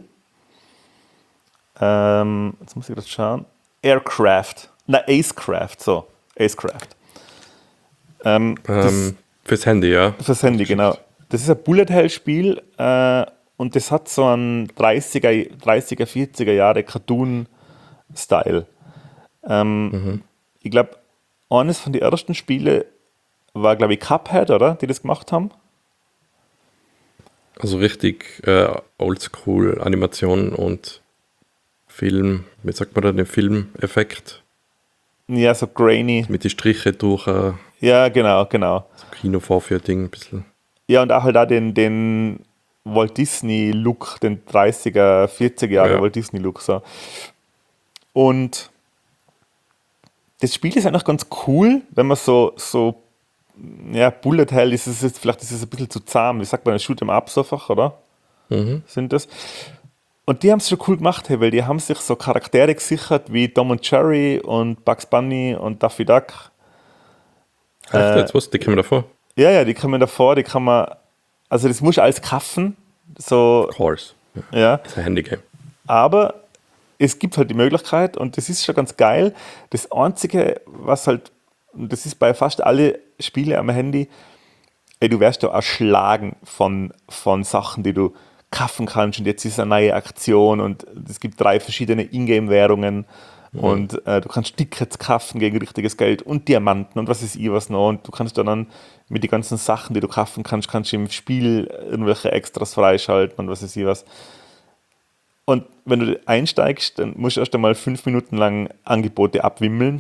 Ähm, jetzt muss ich gerade schauen. Aircraft. Na, Acecraft, so. Acecraft. Ähm, das, Ähm, fürs Handy, ja. fürs Handy, genau. Das ist ein Bullet-Hell-Spiel äh, und das hat so einen dreißiger, dreißiger vierziger Jahre Cartoon-Style. Ähm, Mhm. Ich glaube, eines von den ersten Spielen war, glaube ich, Cuphead, oder? Die das gemacht haben. Also richtig äh, oldschool Animation und Film, wie sagt man da, den Filmeffekt Ja, so grainy. mit den Strichen durch äh, Ja, genau, genau. so Kinovorführding ein bisschen. Ja, und auch halt auch den, den Walt Disney-Look, den dreißiger, vierziger Jahre Ja. Walt Disney-Look. So. Und das Spiel ist eigentlich ganz cool, wenn man so, so ja, Bullet Hell ist es jetzt, vielleicht ist es ein bisschen zu zahm. Wie sagt man, Shoot 'em Ups einfach, oder? Mhm. Sind das? Und die haben es schon cool gemacht, hey, weil die haben sich so Charaktere gesichert wie Tom und Jerry und Bugs Bunny und Daffy Duck. Echt, Äh, jetzt was, die kommen davor? Ja, ja, die kann man davor, die kann man, also das muss alles kaufen, so, Of course. Ja. ja, Das ist ein Handygame. aber es gibt halt die Möglichkeit und das ist schon ganz geil. Das Einzige, was halt, und das ist bei fast alle Spiele am Handy, ey, du wirst ja erschlagen von, von Sachen, die du kaufen kannst und jetzt ist eine neue Aktion und es gibt drei verschiedene Ingame-Währungen und äh, du kannst Tickets kaufen gegen richtiges Geld und Diamanten und was ist ich was noch und du kannst dann mit den ganzen Sachen, die du kaufen kannst, kannst du im Spiel irgendwelche Extras freischalten und was ist ich was. Und wenn du einsteigst, dann musst du erst einmal fünf Minuten lang Angebote abwimmeln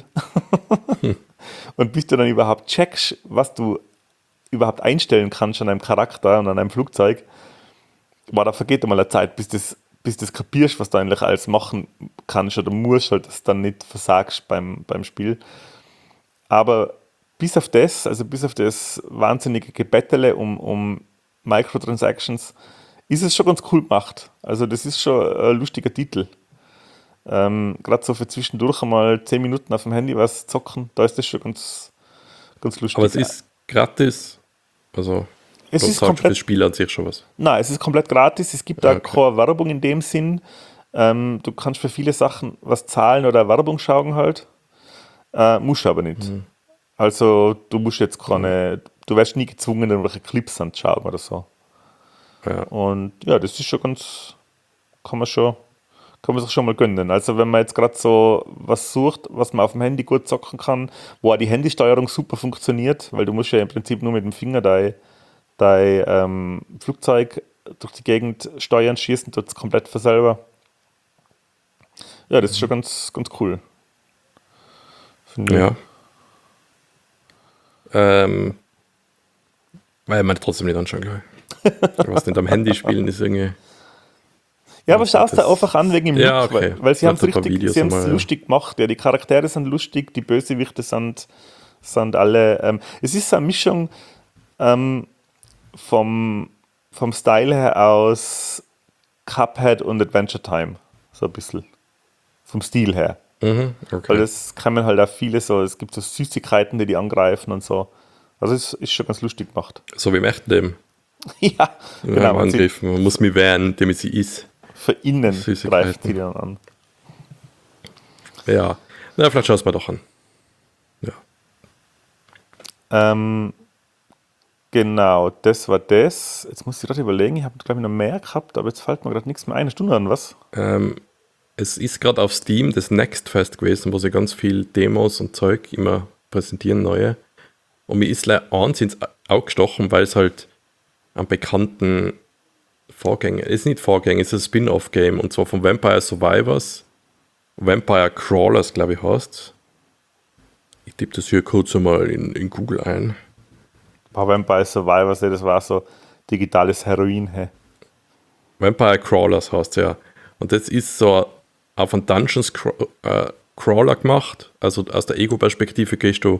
und bis du dann überhaupt checkst, was du überhaupt einstellen kannst an einem Charakter und an einem Flugzeug, war da vergeht einmal eine Zeit, bis das, bis das kapierst, was du eigentlich alles machen kannst oder musst, halt, dass du dann nicht versagst beim, beim Spiel. Aber bis auf das, also bis auf das wahnsinnige Gebettele um, um Microtransactions, ist es schon ganz cool gemacht. Also das ist schon ein lustiger Titel. Ähm, Gerade so für zwischendurch einmal zehn Minuten auf dem Handy was zocken, da ist das schon ganz, ganz lustig. Aber es ist gratis. Also, Es das ist sagt komplett- fürs Spiel an sich schon was. Nein, es ist komplett gratis. Es gibt da Okay. keine Werbung in dem Sinn. Ähm, du kannst für viele Sachen was zahlen oder Werbung schauen halt. Äh, musst aber nicht. Also du musst jetzt keine, du wirst nie gezwungen, irgendwelche Clips anzuschauen oder so. Ja. Und ja, das ist schon ganz, kann man schon, kann man sich schon mal gönnen. Also wenn man jetzt gerade so was sucht, was man auf dem Handy gut zocken kann, wo auch die Handysteuerung super funktioniert, weil du musst ja im Prinzip nur mit dem Finger dein, dein ähm, Flugzeug durch die Gegend steuern, schießen, tut es komplett für selber. Ja, das ist schon ganz, ganz cool. Finde ich. Ja. Ähm, weil man trotzdem nicht anschauen, glaube ich. Was nicht am Handy spielen ist irgendwie. Ja, aber schaust da das- einfach an wegen dem Ja, Look, okay. weil, weil sie Ich haben es hab da ein paar richtig, Videos sie haben's einmal, ja. lustig gemacht. Ja, die Charaktere sind lustig, die Bösewichte sind, sind alle. Ähm, es ist so eine Mischung ähm, vom, vom Style her aus Cuphead und Adventure Time. So ein bisschen. Vom Stil her. Mhm, Weil okay. das kann man halt auch viele so, es gibt so Süßigkeiten, die die angreifen und so. Also es ist schon ganz lustig gemacht. So wie im echten Leben. Ja, Genau, genau. Man sieht, Angriff. Man muss mich wehren, damit sie ist. für innen Süßigkeiten. greift sie dann an. Ja. Na, vielleicht schaust du mal doch an. Ja. Ähm, genau, das war das. Jetzt muss ich gerade überlegen, ich habe glaube ich noch mehr gehabt, aber jetzt fällt mir gerade nichts mehr ein. Eine Stunde an was? Ähm, es ist gerade auf Steam das Next Fest gewesen, wo sie ganz viel Demos und Zeug immer präsentieren, neue. Und mir ist leider eins ins Auge gestochen, weil es halt einen bekannten Vorgänger, es ist nicht Vorgänger, es ist ein Spin-off-Game, und zwar von Vampire Survivors. Vampire Crawlers, glaube ich, heißt. Ich tippe das hier kurz einmal in, in Google ein. Bei Vampire Survivors, das war so digitales Heroin. Hey. Vampire Crawlers heißt ja. Und das ist so auf einen Dungeons Craw- äh, Crawler gemacht. Also aus der Ego-Perspektive gehst du,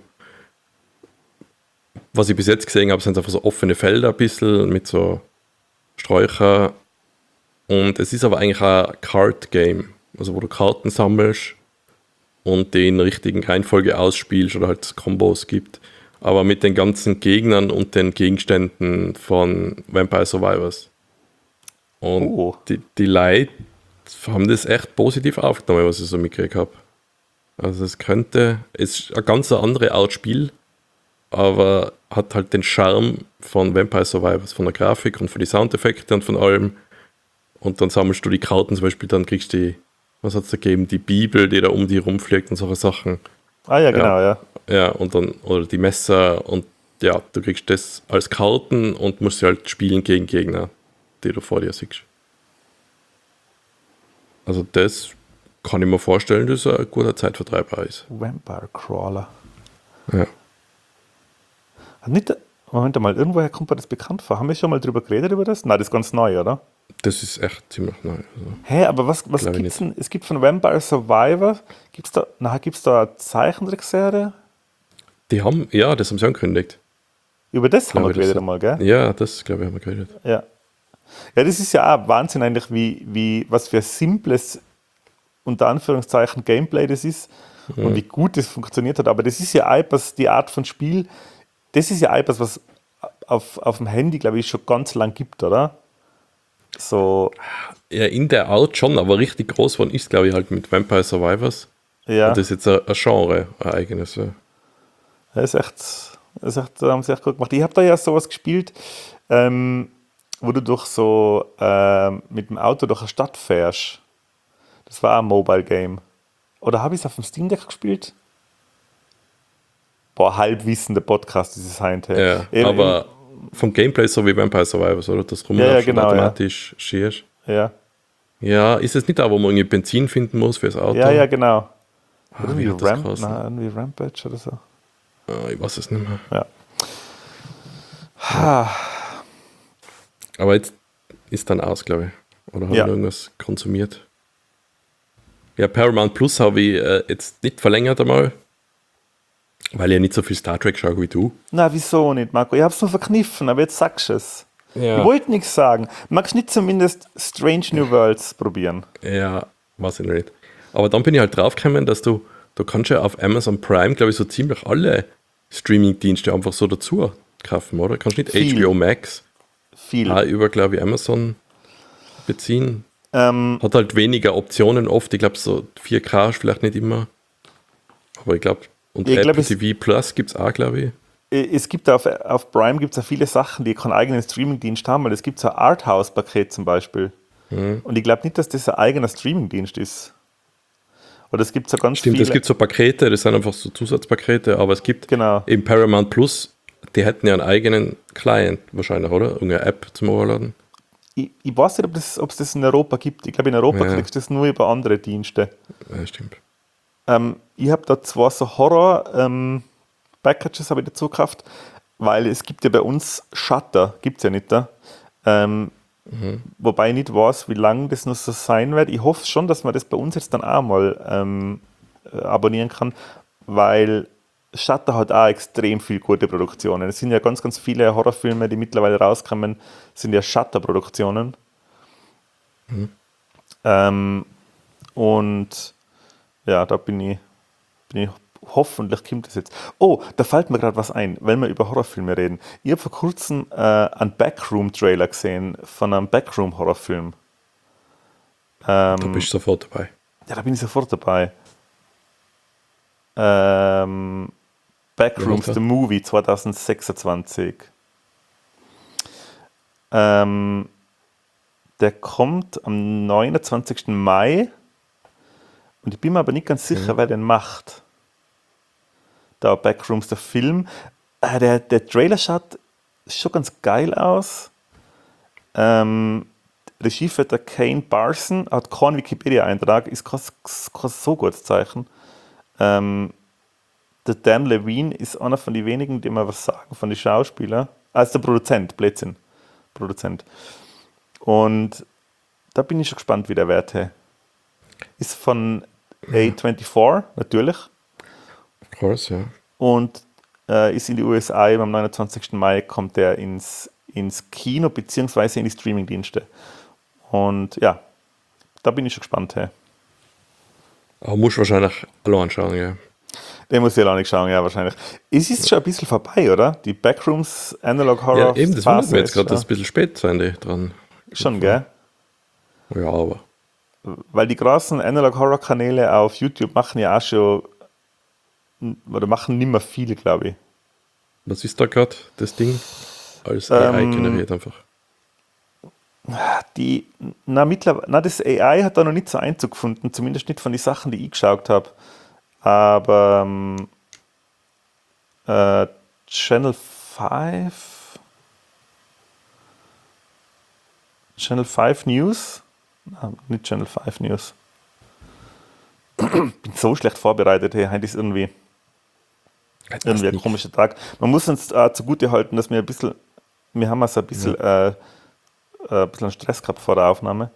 was ich bis jetzt gesehen habe, sind einfach so offene Felder ein bisschen mit so Sträucher. Und es ist aber eigentlich ein Card-Game. Also wo du Karten sammelst und die in der richtigen Reihenfolge ausspielst oder halt Kombos gibt. Aber mit den ganzen Gegnern und den Gegenständen von Vampire Survivors. Und Oh. die, die Leute haben das echt positiv aufgenommen, was ich so mitgekriegt habe. Also es könnte, es ist eine ganz andere Art Spiel, aber hat halt den Charme von Vampire Survivors, von der Grafik und von den Soundeffekten und von allem. Und dann sammelst du die Karten, zum Beispiel, dann kriegst du die, was hat es da gegeben, die Bibel, die da um die rumfliegt und solche Sachen. Ah ja, genau, ja. Ja, und dann, oder die Messer, und ja, du kriegst das als Karten und musst sie halt spielen gegen Gegner, die du vor dir siehst. Also das kann ich mir vorstellen, dass ein guter Zeitvertreiber ist. Vampire Crawler. Ja. Hat nicht, Moment mal, irgendwoher kommt mir das bekannt vor. Haben wir schon mal drüber geredet über das? Nein, das ist ganz neu, oder? Das ist echt ziemlich neu. Also, Hä, aber was, was Glaub ich gibt's denn? Es gibt von Vampire Survivor, gibt's da, nachher gibt's da eine Zeichentrickserie? die haben, ja, das haben sie angekündigt. Über das haben wir Glaube, das geredet hat- einmal, gell? Ja, das glaube ich haben wir geredet. Ja. Ja, das ist ja auch Wahnsinn eigentlich, wie, wie, was für ein simples, unter Anführungszeichen, Gameplay das ist und wie gut das funktioniert hat. Aber das ist ja auch etwas, die Art von Spiel, das ist ja auch etwas, was auf, auf dem Handy, glaube ich, schon ganz lang gibt, oder? So, Ja, in der Art schon, aber richtig groß geworden ist, glaube ich, halt mit Vampire Survivors. ja, Und das ist jetzt ein, ein Genre, ein eigenes. Ja. das ist echt, das ist echt, da haben sie echt gut gemacht. Ich habe da ja sowas gespielt, ähm, wo du durch so ähm, mit dem Auto durch eine Stadt fährst. Das war ein Mobile Game. Oder habe ich es auf dem Steam Deck gespielt? Boah, halbwissender Podcast, dieses Hinterher. Ja, Eben- aber vom Gameplay so wie Vampire Survivors, oder? Das Ja, Rumlaufen ja, genau, ja. automatisch schierst. Ja, Ja, ist es nicht da, wo man irgendwie Benzin finden muss fürs Auto? ja, ja, genau. Ah, Irgendwie, wie hat das Ramp, geheißen? na, irgendwie Rampage oder so. Ah, ich weiß es nicht mehr. Ja. Ha, Aber jetzt ist dann aus, glaube ich. Oder habe Ja. ich noch irgendwas konsumiert? Ja, Paramount Plus habe ich äh, jetzt nicht verlängert einmal, weil ich ja nicht so viel Star Trek schaue wie du. na, wieso nicht, Marco? Ich hab's nur verkniffen, aber jetzt sagst du es. Ja. Ich wollte nichts sagen. Magst du nicht zumindest Strange New Worlds probieren? Ja, weiß ich noch nicht. Aber dann bin ich halt draufgekommen, dass du, du kannst ja auf Amazon Prime, glaube ich, so ziemlich alle Streaming-Dienste einfach so dazu kaufen, oder? Kannst nicht Viel. H B O Max Viel. auch über, glaube ich, Amazon beziehen. Ähm, Hat halt weniger Optionen oft. Ich glaube, so vier K ist vielleicht nicht immer. Aber ich glaube, und Ich Apple glaub, es- T V Plus gibt es auch, glaube ich. es gibt auf, auf Prime gibt's ja viele Sachen, die keinen eigenen Streamingdienst haben, weil es gibt so ein Arthouse-Paket zum Beispiel. Mhm. Und ich glaube nicht, dass das ein eigener Streamingdienst ist. Oder es gibt so ganz Stimmt, viele. es gibt so Pakete, das sind einfach so Zusatzpakete, aber es gibt Genau. eben Paramount Plus, die hätten ja einen eigenen Client wahrscheinlich, oder? Irgendeine App zum Runterladen. Ich, ich weiß nicht, ob es das, das in Europa gibt. Ich glaube, in Europa Ja. kriegst du das nur über andere Dienste. Ja, stimmt. Ähm, ich habe da zwar so Horror-Packages habe ich dazu gekauft, weil es gibt ja bei uns Shutter, gibt es ja nicht da. Ähm, Wobei ich nicht weiß, wie lange das noch so sein wird. Ich hoffe schon, dass man das bei uns jetzt dann auch mal ähm, äh, abonnieren kann, weil Shutter hat auch extrem viel gute Produktionen. Es sind ja ganz, ganz viele Horrorfilme, die mittlerweile rauskommen, sind ja Shutter-Produktionen. Ähm, und ja, da bin ich, bin ich, hoffentlich kommt das jetzt. Oh, da fällt mir gerade was ein, weil wir über Horrorfilme reden. Ich habe vor kurzem äh, einen Backroom-Trailer gesehen von einem Backroom-Horrorfilm. Da Ähm, bist du sofort dabei. ja, da bin ich sofort dabei. Ähm, Backrooms, Ja, the Movie zwanzig sechsundzwanzig. Ähm, der kommt am neunundzwanzigsten Mai. Und ich bin mir aber nicht ganz sicher, wer den macht. Da Backrooms, der Film. äh, der, der Trailer schaut schon ganz geil aus. Ähm, Regie führt der Kane Barson, hat keinen Wikipedia-Eintrag, ist kein, kein so gutes Zeichen. Ähm, der Dan Levine ist einer von den wenigen, die mir was sagen, von den Schauspielern. Ah, ist der Produzent, Blödsinn. Produzent. Und da bin ich schon gespannt, wie der wird. Hey. Ist von A vierundzwanzig, natürlich. Of course, ja. Und äh, ist in die U S A am neunundzwanzigsten Mai kommt der ins, ins Kino bzw. in die Streamingdienste. Und ja, da bin ich schon gespannt. Hey. Aber musst wahrscheinlich alle anschauen, ja. Den muss ich auch nicht schauen, ja, wahrscheinlich. Es ist schon ein bisschen vorbei, oder? Die Backrooms Analog Horror. Ja, eben, das wundert mich jetzt gerade, schon- dass ein bisschen spät sind die dran. Schon, gell? Ja, aber. Weil die großen Analog Horror Kanäle auf YouTube machen ja auch schon, oder machen nicht mehr viele, glaube ich. Was ist da gerade, das Ding? Als A I Ähm, generiert einfach. Die, na, mittlerweile, na, das A I hat da noch nicht so Einzug gefunden, zumindest nicht von den Sachen, die ich geschaut habe. Aber ähm, äh, Channel fünf Channel fünf News? Ah, nicht Channel fünf News. Bin so schlecht vorbereitet, hey, heute ist irgendwie, irgendwie ein komischer Tag. Man muss uns äh, zugute halten, dass wir ein bisschen, wir haben also ein bisschen, äh, äh, ein bisschen Stress gehabt vor der Aufnahme.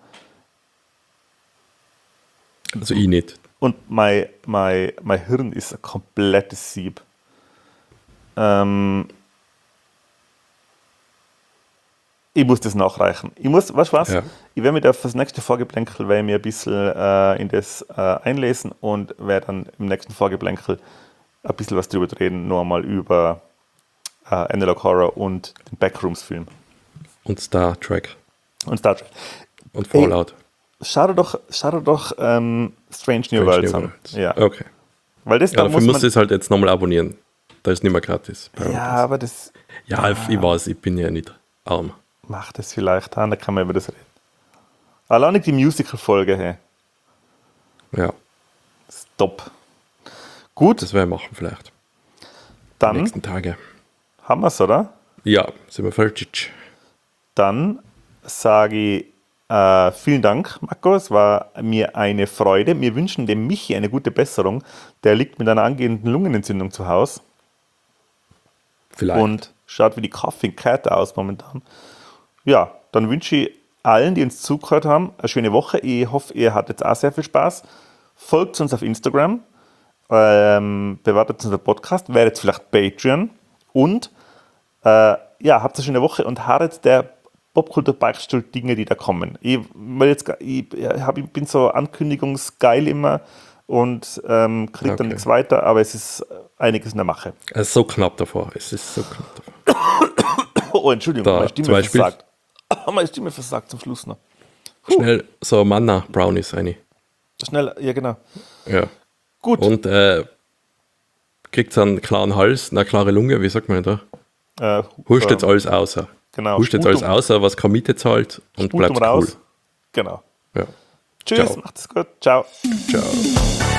Also ich nicht. Und mein, mein, mein Hirn ist ein komplettes Sieb. Ähm, ich muss das nachreichen. Ich muss, weißt du was? Ja. Ich werde mich auf das nächste Vorgeplänkel werde ich mir ein bisschen äh, in das äh, einlesen und werde dann im nächsten Vorgeplänkel ein bisschen was drüber reden, nur einmal über äh, Analog Horror und den Backrooms-Film. Und Star Trek. Und Star Trek. Und Fallout. Schau dir doch, schau dir doch ähm, Strange New Strange Worlds New an. Worlds. Ja. Okay. Weil das Ja, da dafür muss musst du man, es halt jetzt nochmal abonnieren. Da ist nicht mehr gratis. bei ja, uns. aber das Ja, ich weiß, ich bin ja nicht arm. macht es vielleicht an, da kann man über das reden. Allein nicht die Musical-Folge, hey. Ja, Stop. Gut, das werden wir machen vielleicht. Die dann nächsten Tage. haben wir es, oder? Ja, sind wir fertig. Dann sage ich äh, vielen Dank, Marco. Es war mir eine Freude. Wir wünschen dem Michi eine gute Besserung. Der liegt mit einer angehenden Lungenentzündung zu Hause Vielleicht. und schaut wie die Kaffee-Kette aus momentan. Ja, dann wünsche ich allen, die uns zugehört haben, eine schöne Woche. Ich hoffe, ihr hattet auch sehr viel Spaß. Folgt uns auf Instagram, ähm, bewertet unseren Podcast, werdet vielleicht Patreon und äh, ja, habt eine schöne Woche und harret der Popkultur-Beichtstuhl-Dinge, die da kommen. Ich, will jetzt, gar- ich, hab, ich bin so ankündigungsgeil immer und ähm, kriege dann Okay. nichts weiter, aber es ist einiges in der Mache. Es ist so knapp davor. Es ist so knapp davor. Oh, Entschuldigung, Da, meine Stimme zum Beispiel- versagt. Meine Stimme versagt zum Schluss noch. Schnell so Manna-Brownies rein. Schnell, ja genau. Ja. Gut. Und äh, kriegt einen klaren Hals, eine klare Lunge, wie sagt man da? Äh, Huscht äh, jetzt alles außer. Genau. Huscht jetzt Sputum- alles außer, was keine Miete zahlt und Sputum bleibt raus. cool. Genau. Ja. Tschüss, Ciao. macht es gut. Ciao. Ciao.